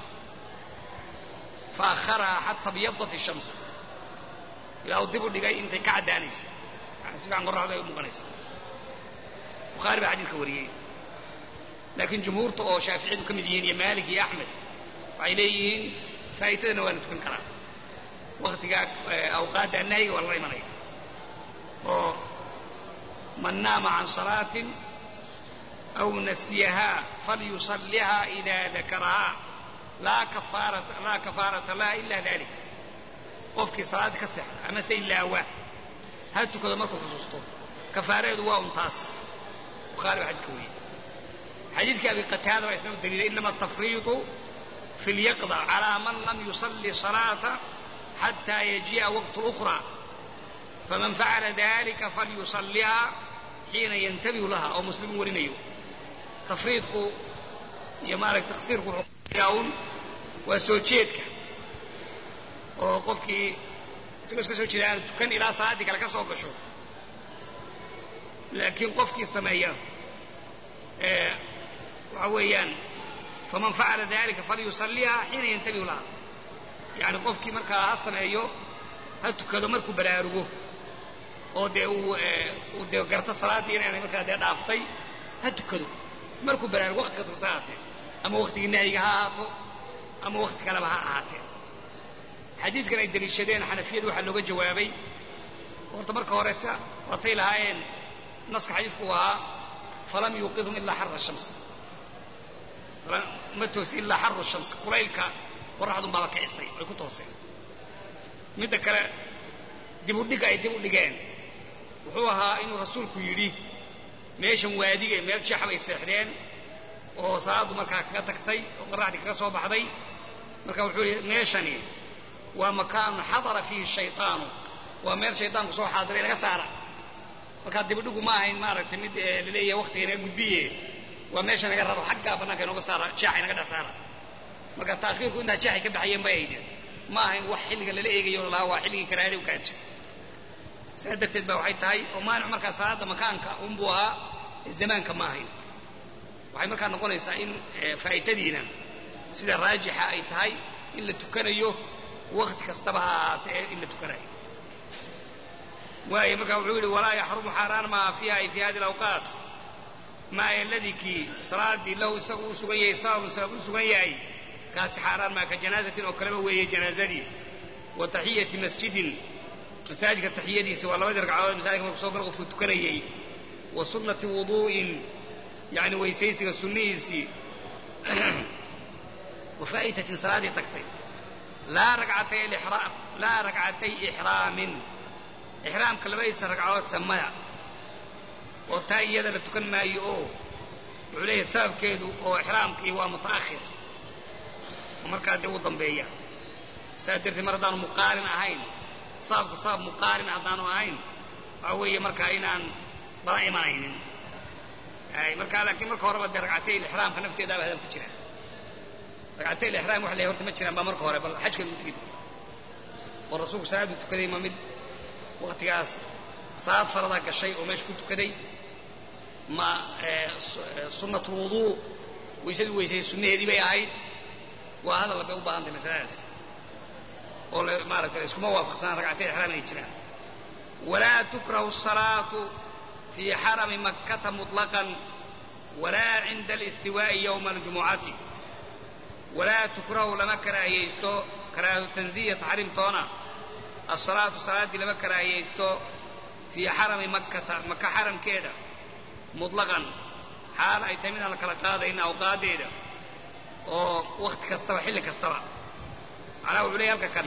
فأخرها حتى بيضت الشمس إذا أضيبوا اللي جاي أنت كعد دانيس يعني سيف عن قرر هذا يوم مغنيس وخارب بحديث كوريين لكن جمهور أو شافعي وكمديين يا مالك يا أحمد وعليهن فايتنا وأن تكون كلام وقت أوقات النهي والله ما نهي من نام عن صلاة أو نسيها فليصليها إذا ذكرها لا كفارة لا كفارة لها إلا ذلك قفك صلاة كسح أما سيلا هو هاتو كذا مركو خصوصته كفارة دواء انتاس وخارب حديث كوي حديث كأبي قتادة وإسلام الدليل إنما التفريط في اليقظة على من لم يصلي صلاة حتى يجيء وقت الأخرى فمن فعل ذلك فليصليها حين ينتبه لها أو مسلم ورنيه تفريطك يمارك تقصيرك حقيقون وسوچيتك وقفك سكسك سوچيتك تكن إلى صلاتك لك سوقشو لكن قفك السماية اه وعويان فمن فعل ذلك فليصليها حين ينتبه لها يعني قفك مركا السماية هتكذا مركو برارغو oo de uu uu de garta salaadii inay markaa de dhaaftay hadukado markuu baraan waqti ka tirsaatay ama waqtiga nahyiga ha ahaato ama waqti kale ha ahaatee xadiidkan ay daliishadeen xanafiyadu waxa looga jawaabay horta marka hore sa watay lahaayeen naska xadiidku waa falam yuqidhum illa harra shams ma toosi illa harra shams quraylka qorraxdu baa ka cisay ay ku tooseen midda kale dib u dhig ay dib u dhigeen wuxuu ahaa inuu rasuulku yidhi meeshan waadiga meel jeex bay seexdeen oo salaadu markaa kaga tagtay oo qorraxdii kaga soo baxday marka wuxuu yidhi meeshani waa makaan xadara fiihi shaytaanu waa meel shaytaanku soo xaadiray laga saara markaa dib u dhigu ma ahayn maaragtay mid laleeyahay waqtiga inaga gudbiye waa meesha naga raro xaggaa bannaanka inooga saara jeexa inaga dhex saara marka taakhiirku intaa jeexay ka baxayeen bay ahaydeen ما هي وحيل قال لي إيه يقول الله وحيل كراهي وكاتش سعدت البا وحيد هاي وما نعمر كصلاة مكانك أمبوها الزمان كما هي وحي مكان نقول إنسان فايتدينا سيدا راجحة أي هاي إلا تكريه وقت كاستبها إلا تكريه وهي مكان وعولي ولا يحرم حرام ما فيها في هذه الأوقات ما الذي كي صلاة له سقو سقيه صاب سقو سقيه kaasi xaaraan maa ka janaazatin oo kaleba weeye janaazadii wa taxiyati masjidin masaajidka taxiyadiisa waa labadii ragcadood masaajidka markuu soo galo qofku tukanayey wa sunnati wuduu'in yacni weysaysiga sunnihiisii wa faa'itatin salaadii tagtay laa ragcatay alixraam laa ragcatay ixraamin ixraamka labadiisa ragcadood samaya oo taa iyada la tukan maayo oo wuxuu leeyahay sababkeedu oo ixraamkii waa muta'akhir oo markaa dee u dambeeya saa darteed mar haddaanu muqaarin ahayn sababku sabab muqaarin haddaanu ahayn waxaa weeye markaa inaan bala imanaynin ay markaa laakiin marka horeba dee ragcatay ilixraamka nafteedaaba hadal ku jira ragcatay ilixraam waxa leeyahay horta ma jiraan baa marka hore bal xajka lagu tegi doona oo rasuulku salaaduu tukaday ma mid waqtigaas salaad faradaa gashay oo meesha ku tukaday ma sunnatu wuduu weysadii weysay sunnaheedii bay ahayd waa hadal bay u baahan tahay masaladaas oo maaragtay iskuma waafaqsanaan ragcatay ixraam inay jiraan walaa tukrahu asalaatu fii xarami makkata muطlaqan walaa cinda alistiwaa'i yowma aljumucati walaa tukrahu lama karaahiyaysto karaahatu tanziya taxriimtoona asalaatu salaaddii lama karaahiyaysto fii xarami makkata maka xaramkeeda muطlaqan xaal ay tahay midaan la kala qaadayn awqaadeeda oo wakti kastaba xilli kastaba macnaha wuxuu leeyahy halka kan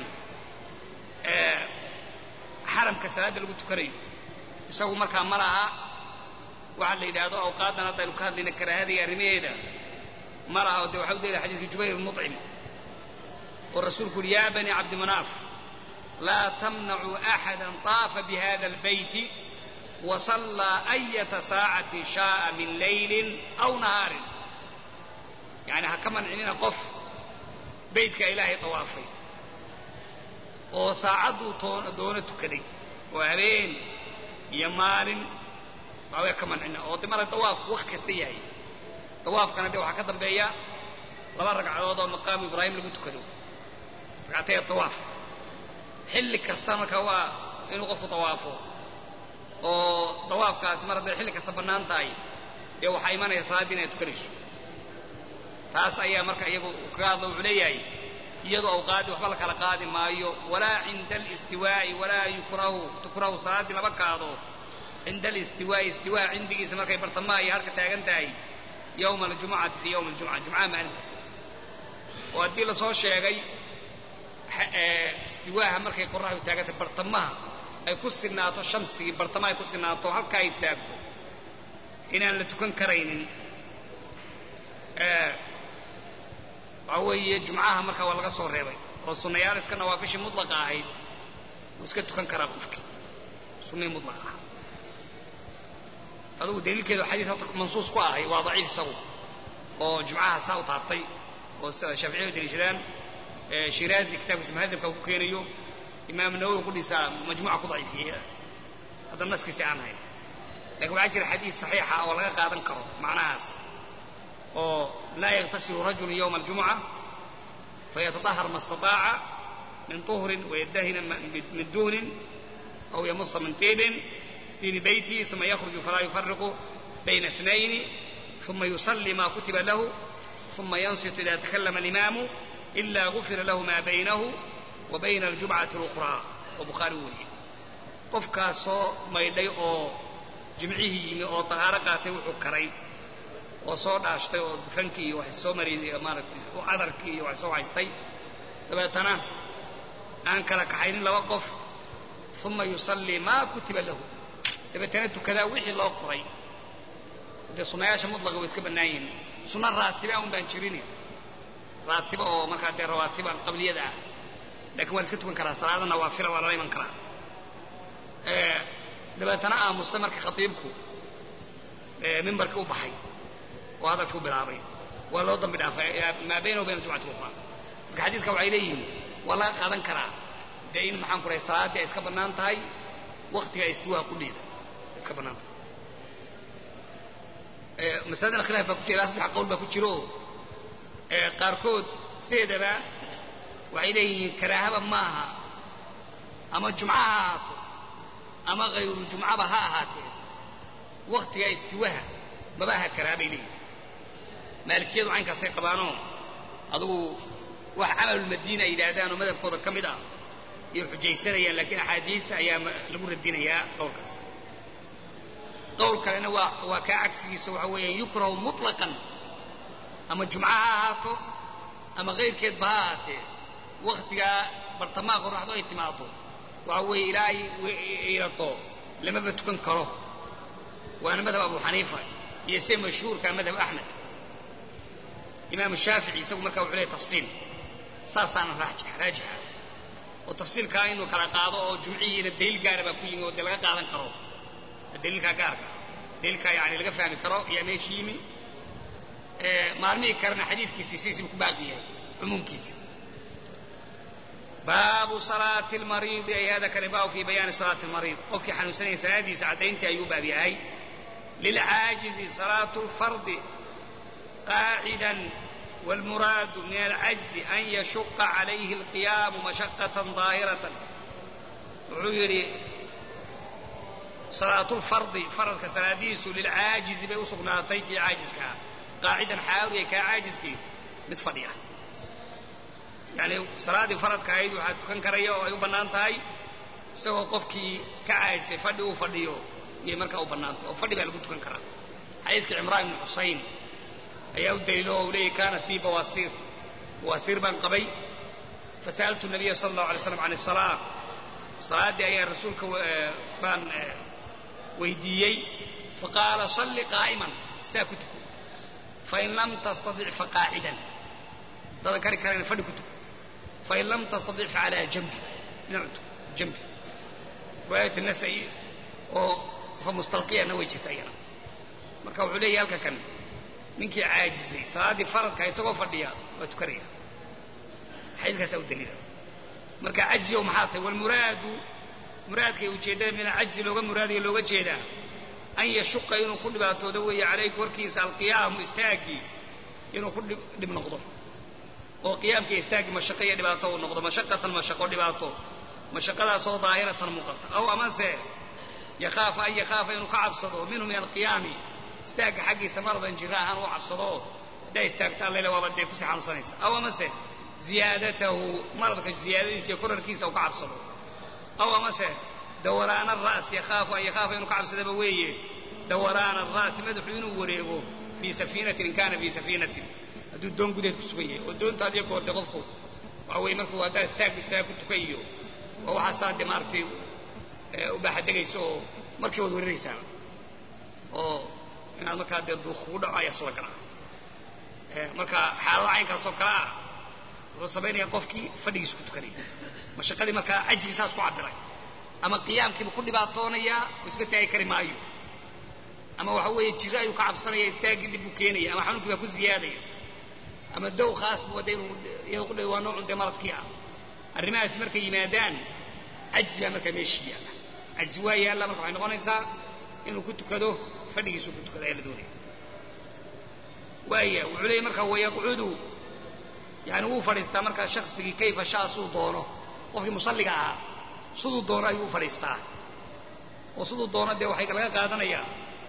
xaramka salaadda lagu tukanayo isagu markaa ma laha waxaa la yidhaahdo awqaaddan haddaynu ka hadlayna karaahada iyo arrimaheeda ma laha o dee waxa u daliila xadiiska jubayr muطcim oo rasuulku uhi yaa bani cabdimanaaf laa tamnacuu axada طaafa bihada albayti wasallaa ayata saacatin shaaa min laylin aw nahaarin yani ha ka mancinina qof beytka ilaahay tawaafay oo saacadduu doono tukaday oo habeen iyo maalin waawee ka mancina oo de mara dawaafku waqti kasta yahay dawaafkana dee waxaa ka dambeeya laba ragcadood oo maqaamu ibraahim lagu tukado ragcatay dawaaf xilli kasta marka waa inuu qofku dawaafo oo dawaafkaasi mar hadday xilli kasta bannaan tahay dee waxaa imanaya salaaddii inay tukanayso taas ayaa marka iyagu kaga hadla wuxuu leeyahay iyadoo awqaaddii waxba la kala qaadi maayo walaa cinda alistiwaa'i walaa yukrahu tukrahu salaaddii lama kaado cinda alistiwaa'i istiwaa cindigiisa markay bartamaha iyo harka taagan tahay yowma aljumucati fii yowma aljumuca jumcaha maalintiisa oo haddii lasoo sheegay istiwaaha markay qoraxdu taagantay bartamaha ay ku sinaato shamsigii bartamaha ay ku sinaato halka ay taagto inaan la tukan karaynin waxaa weeye jumcaha markaa waa laga soo reebay oo sunnayaal iska nawaafishii mutlaqa ahayd wuu iska tukan karaa qofkii sunnihii mutlaqa ah adugu daliilkeedu xadiis horta mansuus ku ahay waa daciif isagu oo jumcaha saa u taabtay oo shaaficiyadu daliishadaan shiraazi kitaabkiisa muhadabka ku keenayo imaam nawowi qudhiisa majmuuca ku daciifiyey haddana naskiisi aan hayn lakin waxaa jira xadiid saxiixa oo laga qaadan karo macnahaas oo laa yagtasilu rajulu yowma aljumuca fayatadahar ma istataaca min tuhrin wayadahina min duhnin aw yamusa min tiibin fiini beytihi uma yakhruju falaa yufariqu bayna اثنayni uma yusalli ma kutiba lahu uma yansitu ida takallama alimaamu ila gufira lahu ma baynahu wa bayna aljumcati اluqraa oo bukhaari weriyey qofkaasoo maydhay oo jimcihii yimi oo tahaaro qaatay wuxuu karay oo soo dhaashtay oo dufankii iyo wax soo mariyay maaragtay oo cadarkii iyo wax soo haystay dabeetana aan kala kaxaynin laba qof uma yusalli maa kutiba lahu dabeetana tukadaa wixii loo qoray dee sunnayaasha mutlaqa way iska bannaan yihiin sunna raatiba un baan jirin raatiba oo markaa dee rawaatiba qabliyada ah laakiin waa la iska tukan karaa salaada nawaafila waa lala iman karaa dabeetana aamusta marka khatiibku mimbarkii u baxay oo hadalkii u bilaabay waa loo dambi dhaafay maa baynahu bayna jumcati ukhraa marka xadiidka waxay leeyihiin waa laga qaadan karaa dee in maxaan ku dhahay salaaddii ay iska bannaan tahay waktiga istiwaa qudheeda ay iska bannaan tahay masaladana khilaaf baa ku jira ilaa saddex qowl baa ku jiro qaarkood sideedaba waxay leeyihiin karaahaba maaha ama jumca ha ahaato ama hayru jumcaba ha ahaatee waktiga istiwaha maba aha karaa bay leeyihin maalikiyadu caynkaasay qabaanoo adugu وعمل المدينة إلى ذان ومذهب كوضا كمدا يحجي سنيا لكن أحاديث أيام لمر الدين يا قول كاس قول كان وكعكس يسوعويا يكره مطلقا أما الجمعة هاتو أما غير كده بهاته وقتها برطماغ راح ضوي تماطو وعوي إلهي إلى طو لما بتكون كره وأنا مذهب أبو حنيفة يسمى مشهور كان مذهب أحمد إمام الشافعي يسوي مركب عليه تفصيل صار صار راجح راجح وتفصيل كائن وكلا قاضي جمعي الدليل قارب كوي ودليل قاضي كرو الدليل كقارب الدليل يعني لقى فهم كرو يا ماشيمي مارمي كرنا حديث كيسي سيسي بكباقية عموم كيسي باب صلاة المريض أي هذا كرباء في بيان صلاة المريض وفي حنوسني سادي ساعتين تأيوب أبيهاي للعاجز صلاة الفرض قاعدا والمراد من العجز أن يشق عليه القيام مشقة ظاهرة عيري صلاة الفرض فرض كسلاديس للعاجز بأسقنا طيتي عاجزك قاعدا حاولي كعاجز كي متفضية يعني صلاة فرض كايد وحد كان كريو أو بنانتاي سوى قفكي كعاجز فديو فديو يمرك أو بنانت أو فدي بالقط كان كرا حديث عمران بن حسين أيام دليله وليه كانت في بواسير بواسير بن قبي فسألت النبي صلى الله عليه وسلم عن الصلاة صلاة دي أي الرسول كان ويديي فقال صل قائما استاكتك فإن لم تستطع فقاعدا ذكر كرين فدكتك فإن لم تستطع فعلى جنبي نعت جنبي رواية النسائي فمستلقية نويجت أيضا مركب عليه يالك كان منك عاجزي صلاة فرض كي يسوى فرديا وتكريا حيث كسو الدليل مركب عجزي ومحاطي والمراد مراد كي وجيدا من العجز لوغا مراد لوغا جيدا أن يشق إنه كل باتو دوي عليك وركيس القيام استاقي إنه كل دم نقضه وقيام كي استاقي مشقية دباتو نقضه مشقة المشقة دباتو مشقة صوت ظاهرة مقطع أو أمانسه يخاف أن يخاف إنه كعب صدو منه من القيام استاقي حقي سمرضا جراها وعب صدو دا استاقي الله لو أبدي كسي حمصانيس أو أمانسه زيادته مرضك زيادة يكون الكيس أو كعب صدو أو أمانسه دوران الرأس يخاف أن يخاف إنه كعب سدبويه دوران الرأس مدحينه وريغه في سفينة إن كان في سفينة هدو الدون قديت كسوية والدون تادي يكور دغضكو وهو يمركو هذا استاك بستاكو تكيو وهو حصاد مارتي وباحد دقيسو مركي ودور الرسالة إن المركا دي الدخول آية سوكرا مركا حالة عينك سوكرا ورصبين يقفكي فديسكو تكري مشاقة مركا عجب ساسكو عبرين أما قيام كي بكل باطونية ويسبتها أي كريمايو أما وحوه يتجرأي وكعب صنية يستاقي اللي بوكينية أما حنوك بيكو زيادة أما الدو خاص بودين يقول له ونوع دي مرض كيا الرماء اسمرك يمادان عجز بأمرك ميشية عجوايا الله مرفع نغانا يسا إنه كنت كدو فديسو كنت كدو يلا دوني وأيه وعليه مركا هو يقعدو يعني هو فريستا مركا شخص كيف شاسو دونه وفي مصلقها siduu doono ayuu fadhiistaa oo siduu doono dee waxay laga qaadanayaa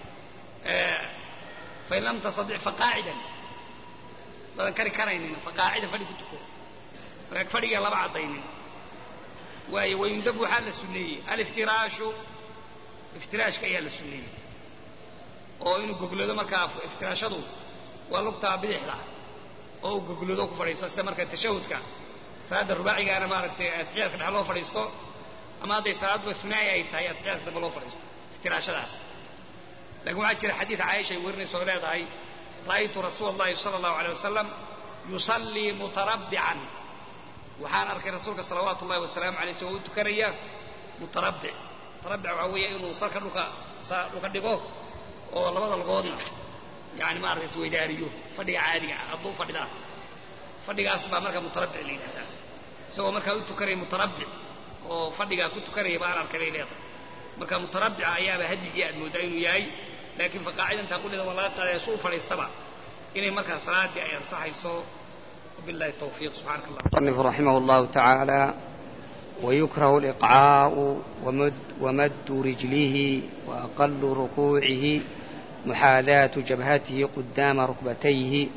fa in lam tastadic faqaacidan badan kari karaynin faqaacida fadhi ku tuko marka fadhiga laba cadaynin waayo wayundabu waxaa la sunneeyey aliftiraashu iftiraashka ayaa la sunneeyey oo inuu goglado markaa iftiraashadu waa lugtaa bidixda oo uu goglado ku fadhiisto sida marka tashahudka salaada rubaacigaana maaragtay atixiyaadka dhex loo fadhiisto أما هذه صلاة والثنائي أي تهي أتحيات دبلو فريست افتراش الأس لكن عجل حديث عائشة يورني صغيرات هاي رأيت رسول الله صلى الله عليه وسلم يصلي متربعا وحان أركي رسولك صلوات الله والسلام عليه سوى تكريا متربع متربع وعوية إنه صار كدوكا لقدقوه والله بضل قودنا يعني ما أركي سوى داريو فدي عادي أبو فدي فدي أصبع مركا متربع لين هذا سوى مركا تكري متربع oo fadhiga ku tukanaya baan arkay leeyahay marka mutarabbica ayaaba hadigi aad moodaa inuu yahay laakiin faqaacidan taqulida wala qaaday soo fariistaba inay marka salaadi ay ansaxayso billahi tawfiiq subhanallahi الله رحمه الله تعالى ويكره الإقعاء ومد, ومد رجله وأقل ركوعه محاذاة جبهته قدام ركبتيه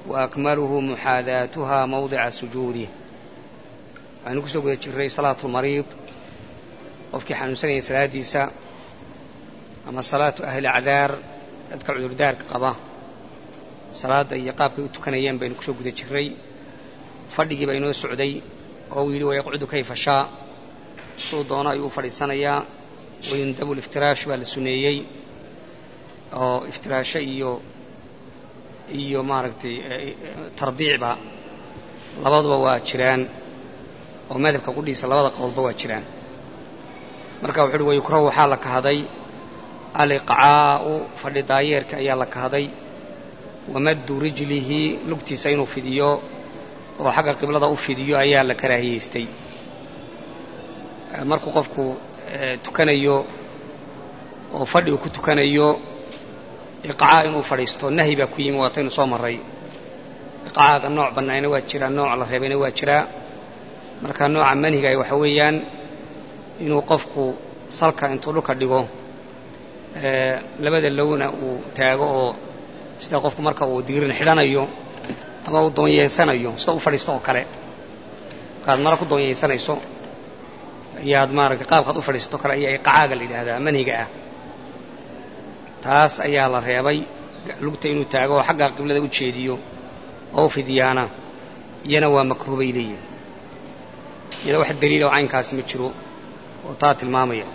وأكمله محاذاتها موضع سجوده. waxaynu ku soo guda jirray salaatu mariid qofkii xanuunsanaya salaadiisa ama salaatu ahli acdaar dadka cudurdaarka qaba salaada iyo qaabkay u tukanayeen baynu ku soo guda jirray fadhigii baa inoo socday oo uu yidhi wayaqcudu kayfa shaa siduu doono ayuu u fadhiisanayaa wayundabu liftiraash baa la suneeyey oo iftiraasho iyo iyo maaragtay tarbiicba labaduba waa jiraan oo madhabka qudhiisa labada qowlba waa jiraan marka wuxuu uhi wayukrahu waxaa la kahaday aliqcaa'u fadhi daayeerka ayaa la kahaday wamaddu rijlihi lugtiisa inuu fidiyo oo xagga qiblada u fidiyo ayaa la karaahiyeystay markuu qofku tukanayo oo fadhi uu ku tukanayo iqcaa inuu fadhiisto nahyi baa ku yimi waataynu soo marray iqcaaga nooc bannaayna waa jiraa nooc la reebayna waa jiraa marka nooca manhigaay waxa weeyaan inuu qofku salka intuu dhulka dhigo labada lowna uu taago oo sida qofku marka uu diirin xidhanayo ama uu doonyeysanayo sida u fadhiisto oo kale markaad mara ku doonyeysanayso ayaad maaragtay qaabkaad u fadhiisto kale ayaa iqcaaga la yidhaahdaa manhiga ah taas ayaa la reebay lugta inuu taago oo xagga qiblada u jeediyo oo fidiyaana iyana waa makruuh bay leeyihin iyada wax daliila oo caynkaasi ma jiro oo taa tilmaamaya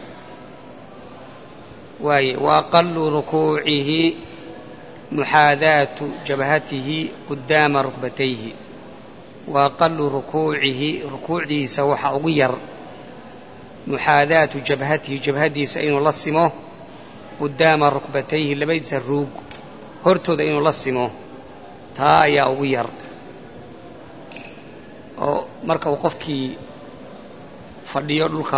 waaye wa aqallu rukuucihi muxaadaatu jabhatihi qudaama rukbatayhi wa aqallu rukuucihi rukuucdiisa waxa ugu yar muxaadaatu jabhatihi jabhadiisa inuu la simo qudaama rukbatayhi labadiisa ruug hortooda inuu la simo taa ayaa ugu yar oo marka uu qofkii fadhiyo dhulka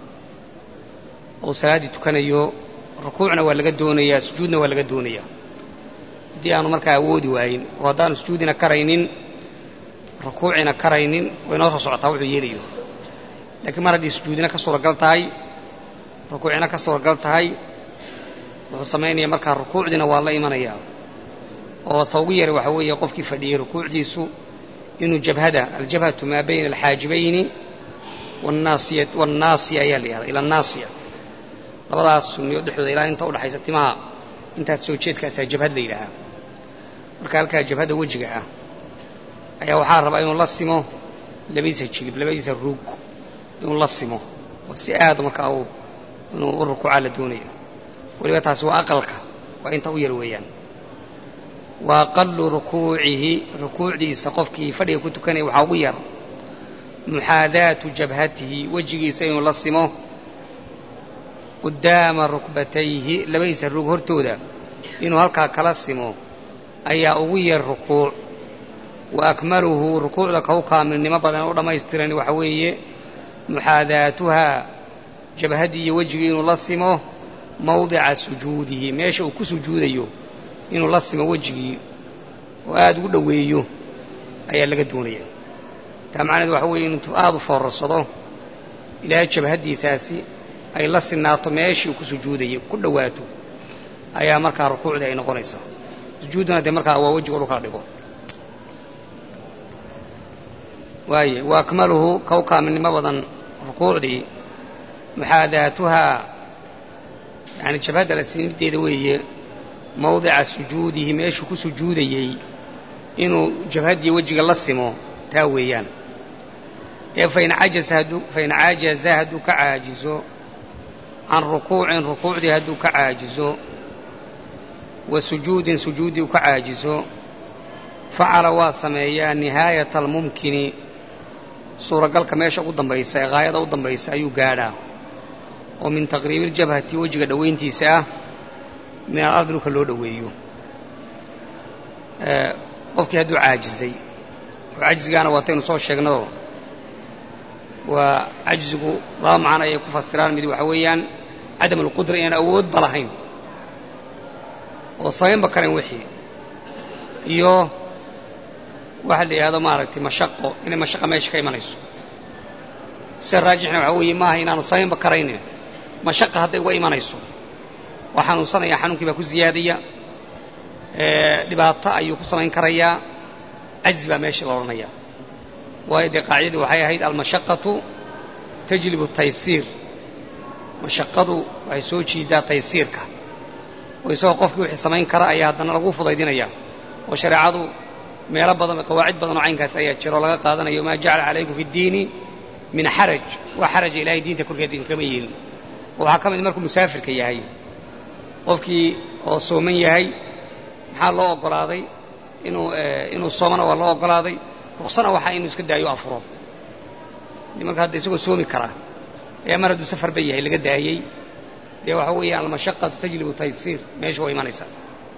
oo salaaddii tukanayo rukuucna waa laga doonayaa sujuudna waa laga doonayaa haddii aanu markaa awoodi waayin oo haddaanu sujuudina karaynin rukuucina karaynin way noo soo socotaa wuxuu yeelayo laakiin mar haddii sujuudina ka suuragal tahay rukuucina ka suuragal tahay wuxuu samaynayaa markaa rukuucdiina waa la imanayaa oo ta ugu yara waxa weeye qofkii fadhiyey rukuucdiisu inuu jabhada aljabhatu maa bayna alxaajibayni wاnnaasiya ayaa la yihahda ila annaasiya labadaas sunniyo dhexdooda ilaa inta udhaxaysa timaha intaas soo jeedkaasaa jabhad la yidhaahaa marka halkaa jabhadda wejiga ah ayaa waxaa rabaa inuu la simo labadiisa jilib labadiisa ruug inuu la simo oo si aad markaa uu inuu u rukuucaa la doonaya weliba taasi waa aqalka waa inta u yar weeyaan wa aqallu rukuucihi rukuucdiisa qofkii fadhiga ku tukanaya waxaa ugu yar muxaadaatu jabhatihi wejigiisa inuu la simo qudaama rukbatayhi labadiisa ruug hortooda inuu halkaa kala simo ayaa ugu yar rukuuc wa akmaluhu rukuucda ka u kaamilnimo badan u dhammaystiran waxa weeye muxaadaatuhaa jabhaddii iyo wejigii inuu la simo mawdica sujuudihi meesha uu ku sujuudayo inuu la simo wejigii oo aada ugu dhoweeyo ayaa laga doonaya taa macnaheed waxa weeye intuu aada u foorarsado ilaahay jabhaddiisaasi ay la sinaato meeshii uu ku sujuudayay ku dhowaato ayaa markaa rukuucdii ay noqonaysaa sujuudduna dee markaa waa wejiga dhulkala dhigo waaye wa akmaluhu ka u kaamilnimo badan rukuucdii muxaadaatuhaa yani jabhadda la sinideeda weeye mawdica sujuudihi meeshuu ku sujuudayey inuu jabhaddiiyo wejiga la simo taa weeyaan ee fain cajaza hadduu fain cajaza hadduu ka caajizo can rukuucin rukuucdii hadduu ka caajizo wa sujuudin sujuuddii uu ka caajizo facala waa sameeyaa nihaayata almumkini suuragalka meesha ugu dambaysa ee haayada u dambaysa ayuu gaadhaa oo min taqriibi iljabhati wejiga dhowayntiisa ah min alardi dhulka loo dhoweeyo qofkii hadduu caajizay oo cajzigaana waataynu soo sheegnado waa cajzigu laba macno ayay ku fasiraan mid waxa weeyaan cadam alqudra inaan awoodba lahayn oo samaynba karayn wixii iyo waxa la yidhahdo maaragtay mashaqo inay mashaqa meesha ka imanayso sida raajixna waxa weeye maaha inaanu samaynba karaynin mashaqa hadday uga imanayso waa xanuunsanaya xanuunkii baa ku ziyaadaya dhibaato ayuu ku samayn karayaa cajzi baa meesha la odhanayaa waayo dee qaacidadii waxay ahayd almashaqatu tajlibu taysiir mashaqadu waxay soo jiidaa taysiirka oo isagoo qofkii wixii samayn kara ayaa haddana lagu fudaydinayaa oo shareecadu meelo badan qawaacid badan oo caynkaas ayaa jira oo laga qaadanayo maa jacala calaykum fi ddiini min xaraj waa xaraja ilaahay diinta korkeeda idinkama yeelin oo waxaa ka mid markuu musaafirka yahay qofkii oo sooman yahay maxaa loo oggolaaday inuu inuu soomana waa loo oggolaaday ruksana waxaa inuu iska daayo afuro marka hadda isagoo soomi karaa ayaa mar hadduu safarba yahay laga daayey dee waxa weeyaan almashaqatu tajlibu taysiir meesha waa imanaysaa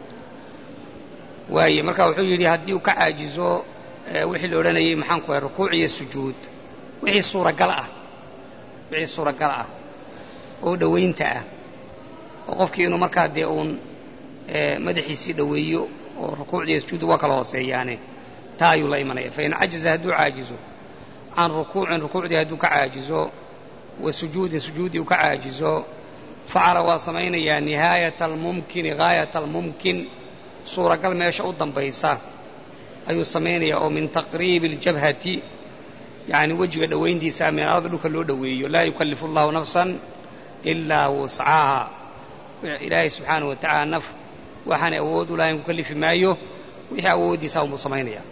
waaye marka wuxuu yidhi haddii uu ka caajizo wixii la odhanayey maxaan ku ahay rukuuc iyo sujuud wixii suuragal ah wixii suuragal ah oo dhowaynta ah oo qofkii inuu markaa dee uun madaxiisii dhoweeyo oo rukuucda iyo sujuudda waa kala hooseeyaane taa ayuu la imanaya fain cajaza hadduu caajizo can rukuucin rukuucdii hadduu ka caajizo wa sujuudin sujuuddii uu ka caajizo facala waa samaynayaa nihaayata almumkini gaayata almumkin suuragal meesha u dambaysa ayuu samaynayaa oo min taqriibi aljabhati yacni wejiga dhowayntiisa amenaalada dhulka loo dhoweeyo laa yukallifu allahu nafsan ilaa wuscaha ilaahay subxaanahu wa tacala naf waxaanay awood u lahayn ku kallifi maayo wixii awooddiisa unbuu samaynayaa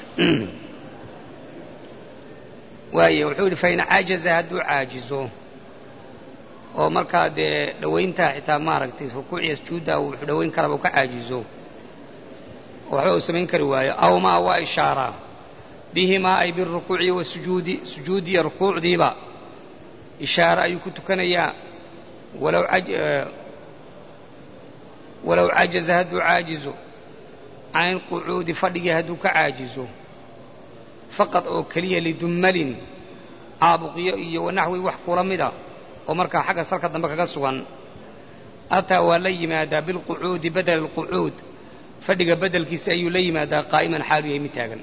waaye wuxuu yidhi fain cajaza hadduu caajizo oo markaa dee dhowayntaa xitaa maaragtay rukuuciya sujuudda uu dhowayn karaba u ka caajizo oo waxba uu samayn kari waayo aw maa waa ishaaraa bihimaa ay birukuuci wasujuudi sujuuddiiyo rukuucdiiba ishaare ayuu ku tukanayaa walow walow cajaza hadduu caajizo can ilqucuudi fadhigii hadduu ka caajizo faqad oo keliya lidummalin caabuqyo iyo wanaxwi wax kula mida oo markaa xagga salka dambe kaga sugan ataa waa la yimaadaa bilqucuudi badela alqucuud fadhiga bedelkiisa ayuu la yimaadaa qaa'iman xaalu yahay mid taagan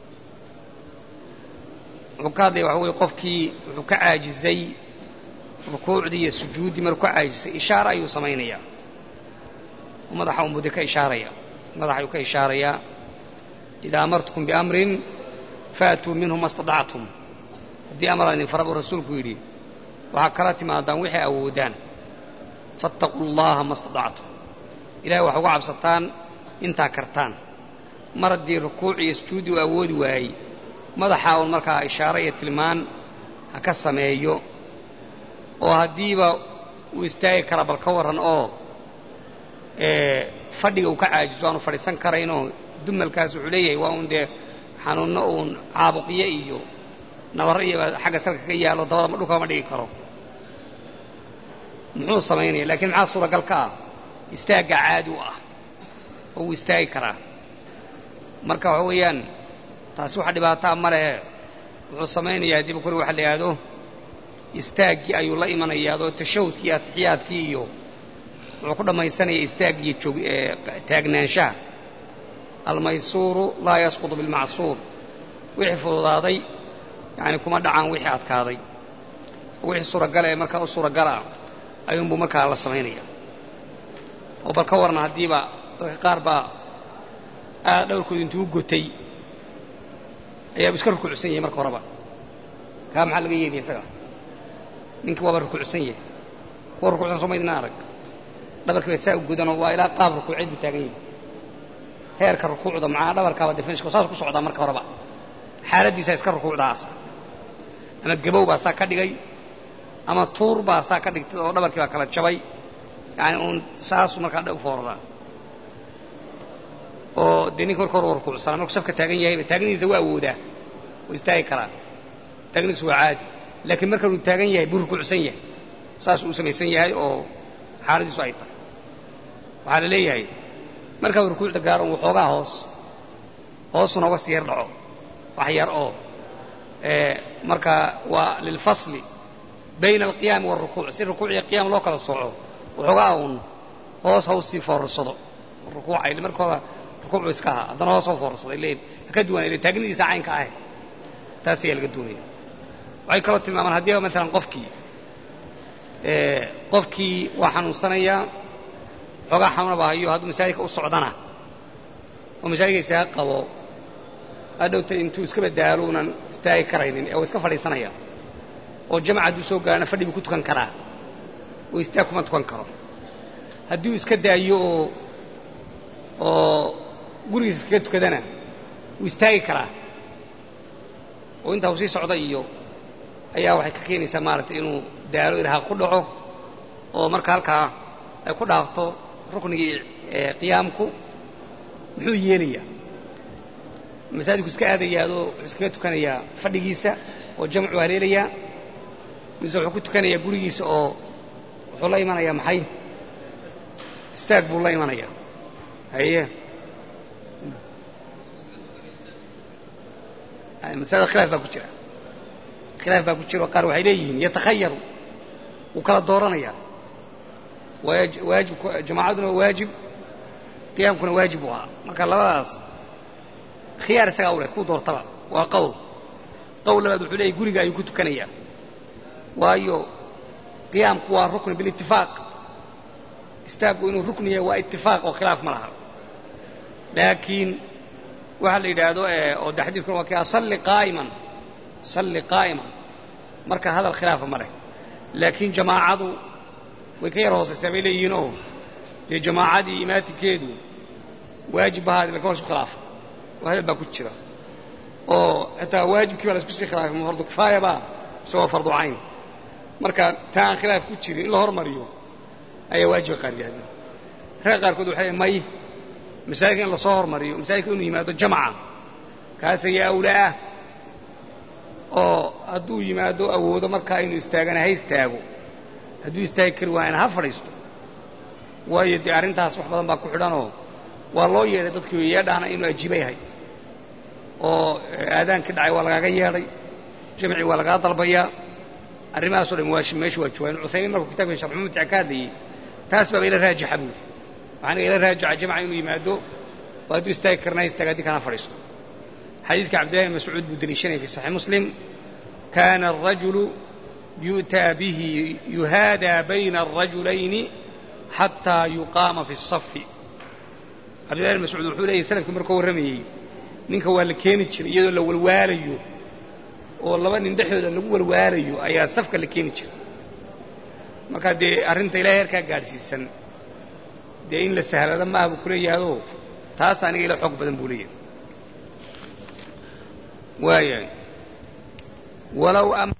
wuxuu ka hadlaya waxa weye qofkii wuxuu ka caajizay rukuucdii iyo sujuuddii markuu ka caajisay ishaare ayuu samaynayaa oo madaxa unbuu dee ka ishaaraya madaxa ayuu ka ishaarayaa idaa amartukum biamrin faatuu minhu ma stadactum haddii amar idin fara buu rasuulku yidhi waxaa kala timaadaan waxay awoodaan fattaquu allaha ma stadactum ilahay waxa uga cabsataan intaa kartaan mar haddii rukuuc iyo sujuudi uu awoodi waayey madaxa uun markaa ishaare iyo tilmaan ha ka sameeyo oo haddiiba uu istaagi kara bal ka warran oo fadhiga uu ka caajiso aanu fadhiisan karaynoo dumalkaas wuxuu leeyahay waa uun dee xanuunno uun caabuqyo iyo nabarro iyo xagga salka ka yaallo dabada dhulkama dhigi karo muxuu samaynaya laakiin maxaa suuragal ka ah istaagga caadi u ah oo wuu istaagi karaa marka waxa weeyaan taasi waxa dhibaataa ma lehe wuxuu samaynayaa diba kori waxa la yidhaahdo istaaggii ayuu la imanayaa adoo tashahudkii iyo atixiyaadkii iyo wuxuu ku dhammaysanaya istaaggii joog taagnaanshaha almaysuuru laa yasqutu bilmacsuur wixii fududaaday yacni kuma dhacaan wixii adkaaday wixii suuragala ee markaa u suuragala ayuunbuu markaa la samaynaya oo bal ka warna haddiiba dadka qaar baa aad dhowrkooda intuu gotay ayaaba iska rukuucsan yahay marka horeba kaa maxaa laga yeelaya isaga ninkii waaba rukuucsan yahay kuwa rukuucsan soo maydna arag dhabarkii baa saa u gudanoo waa ilaa qaab rukuuceed buu taagan yahay heerka rukuucda macaa dhabarkaaba definishka saas ku socdaa marka horeba xaaladdiisaa iska rukuucdaasa ama gabow baa saa ka dhigay ama tuur baa saa ka dhigtay oo dhabarkii baa kala jabay yani uun saasuu markaa dha u fooraraa oo dee ninka marka hore u rukuucsanaa markuu safka taagan yahayba taagnidiisa waa awoodaa oo istaagi karaa taagnidiisa waa caadi laakiin marka uu taagan yahay buu rukuucsan yahay saasuu u samaysan yahay oo xaaladiisu ay tahay waxaa la leeyahay markaa uu rukuucda gaaro uu xoogaa hoos hoosuna uga sii yar dhaco wax yar oo markaa waa lilfasli bayna alqiyaami waalrukuuc si rukuuc iyo qiyaam loo kala sooco waxoogaa uun hoos ha u sii foorarsado rukuuca ile markooda rukuucuu iska ahaa haddana hoos ha u foorarsaday leeyihin ha ka duwanay ile taagnidiisa caynka ahe taas ayaa laga doonaya waxay kaloo tilmaamaan haddiiba maalan qofkii qofkii waa xanuunsanayaa xoogaa xanuunaba hayo hadduu masaajidka u socdana ومساجد ساقوا هذا أنتوا إسكاب الدارون استاي كراين أو إسكاب فريسانيا والجماعة دوسوا قالنا فدي بكتو كان كراه ويستاكم ما تكون كراه هديو إسكاب دايو أو قولي إسكاب كدنا ويستاي كراه وأنت وسي سعوديو أيها واحد كيني سمارت إنه دارو إلها كله ومرك هالك كل هفتو ركني قيامكو محو يليا مساجد كسكة هذا يادو كسكة كان يا فديسة وجمع وهليليا مساجد كنت كان يا بوليس أو والله يمانا يا محي استاقبوا الله يمانا يا هي مسألة خلاف باكوتشرا خلاف باكوتشرا وقالوا عليهم يتخيروا وكلا دورنا يا واجب جماعتنا واجب قيامكنا واجبها marka labadaas khiyaar isaga u leh ku doortaba waa qowl qowl labaad wuxuu leeyahay guriga ayuu ku tukanaya waayo qiyaamku waa rukn bil ittifaq istaagu inuu rukniya waa ittifaq oo khilaaf ma laha laakiin waxa la yiraahdo ee oo xadiidku waa ka salli qaa'iman salli qaa'iman marka hada khilaaf ma leh laakiin jamaacadu way ka yaroo sameeyeen oo ee jamaacadii imaatikeedu واجب هذا لكن شو خلاف وهذا باكو جرا او حتى واجب كي ولا اسكو خلاف فرض كفايه با سواء فرض عين marka taan khilaaf ku jirin in la hormariyo ay waajib qaariyad reer qaar kood waxay may masaajid in la soo hormariyo masaajid inuu yimaado jamaa kaas ayaa awlaa oo haduu yimaado awoodo marka inuu istaagana hay istaago haduu istaag kari waana ha fariisto way diyaarintaas wax badan baa ku xidhanoo waa loo yeeray dadkii yeedhaana inuu ajiibay yahay oo aadaanka dhacay waa laga yeeray jamci waa laga dalbaya arrimahaas oo dhan waa meesha waa joogan Uthaymin markuu kitaabka Sharh Muhammad Takaadi taas baa ila raajixa buudi waxaan ila raajixa jamci inuu yimaado waa du istaag karnaa istaagadi kana fariisto xadiidka Abdullah ibn Mas'ud buu dalishanay fi Sahih Muslim kana ar-rajulu yu'ta bihi yuhada bayna ar-rajulayn hatta yuqama fi as-saff Abdullah ibn Mas'ud wuxuu leeyahay sanadkii markuu waramayay ninka waa la keeni jiray iyadoo la walwaalayo oo laba nin dhexdooda lagu walwaalayo ayaa safka la keeni jiray marka de arinta ilaahay ka gaarsiisan de in la sahlada ma abu kuleeyahay taas aniga ila xog badan buu leeyahay waaya walaw am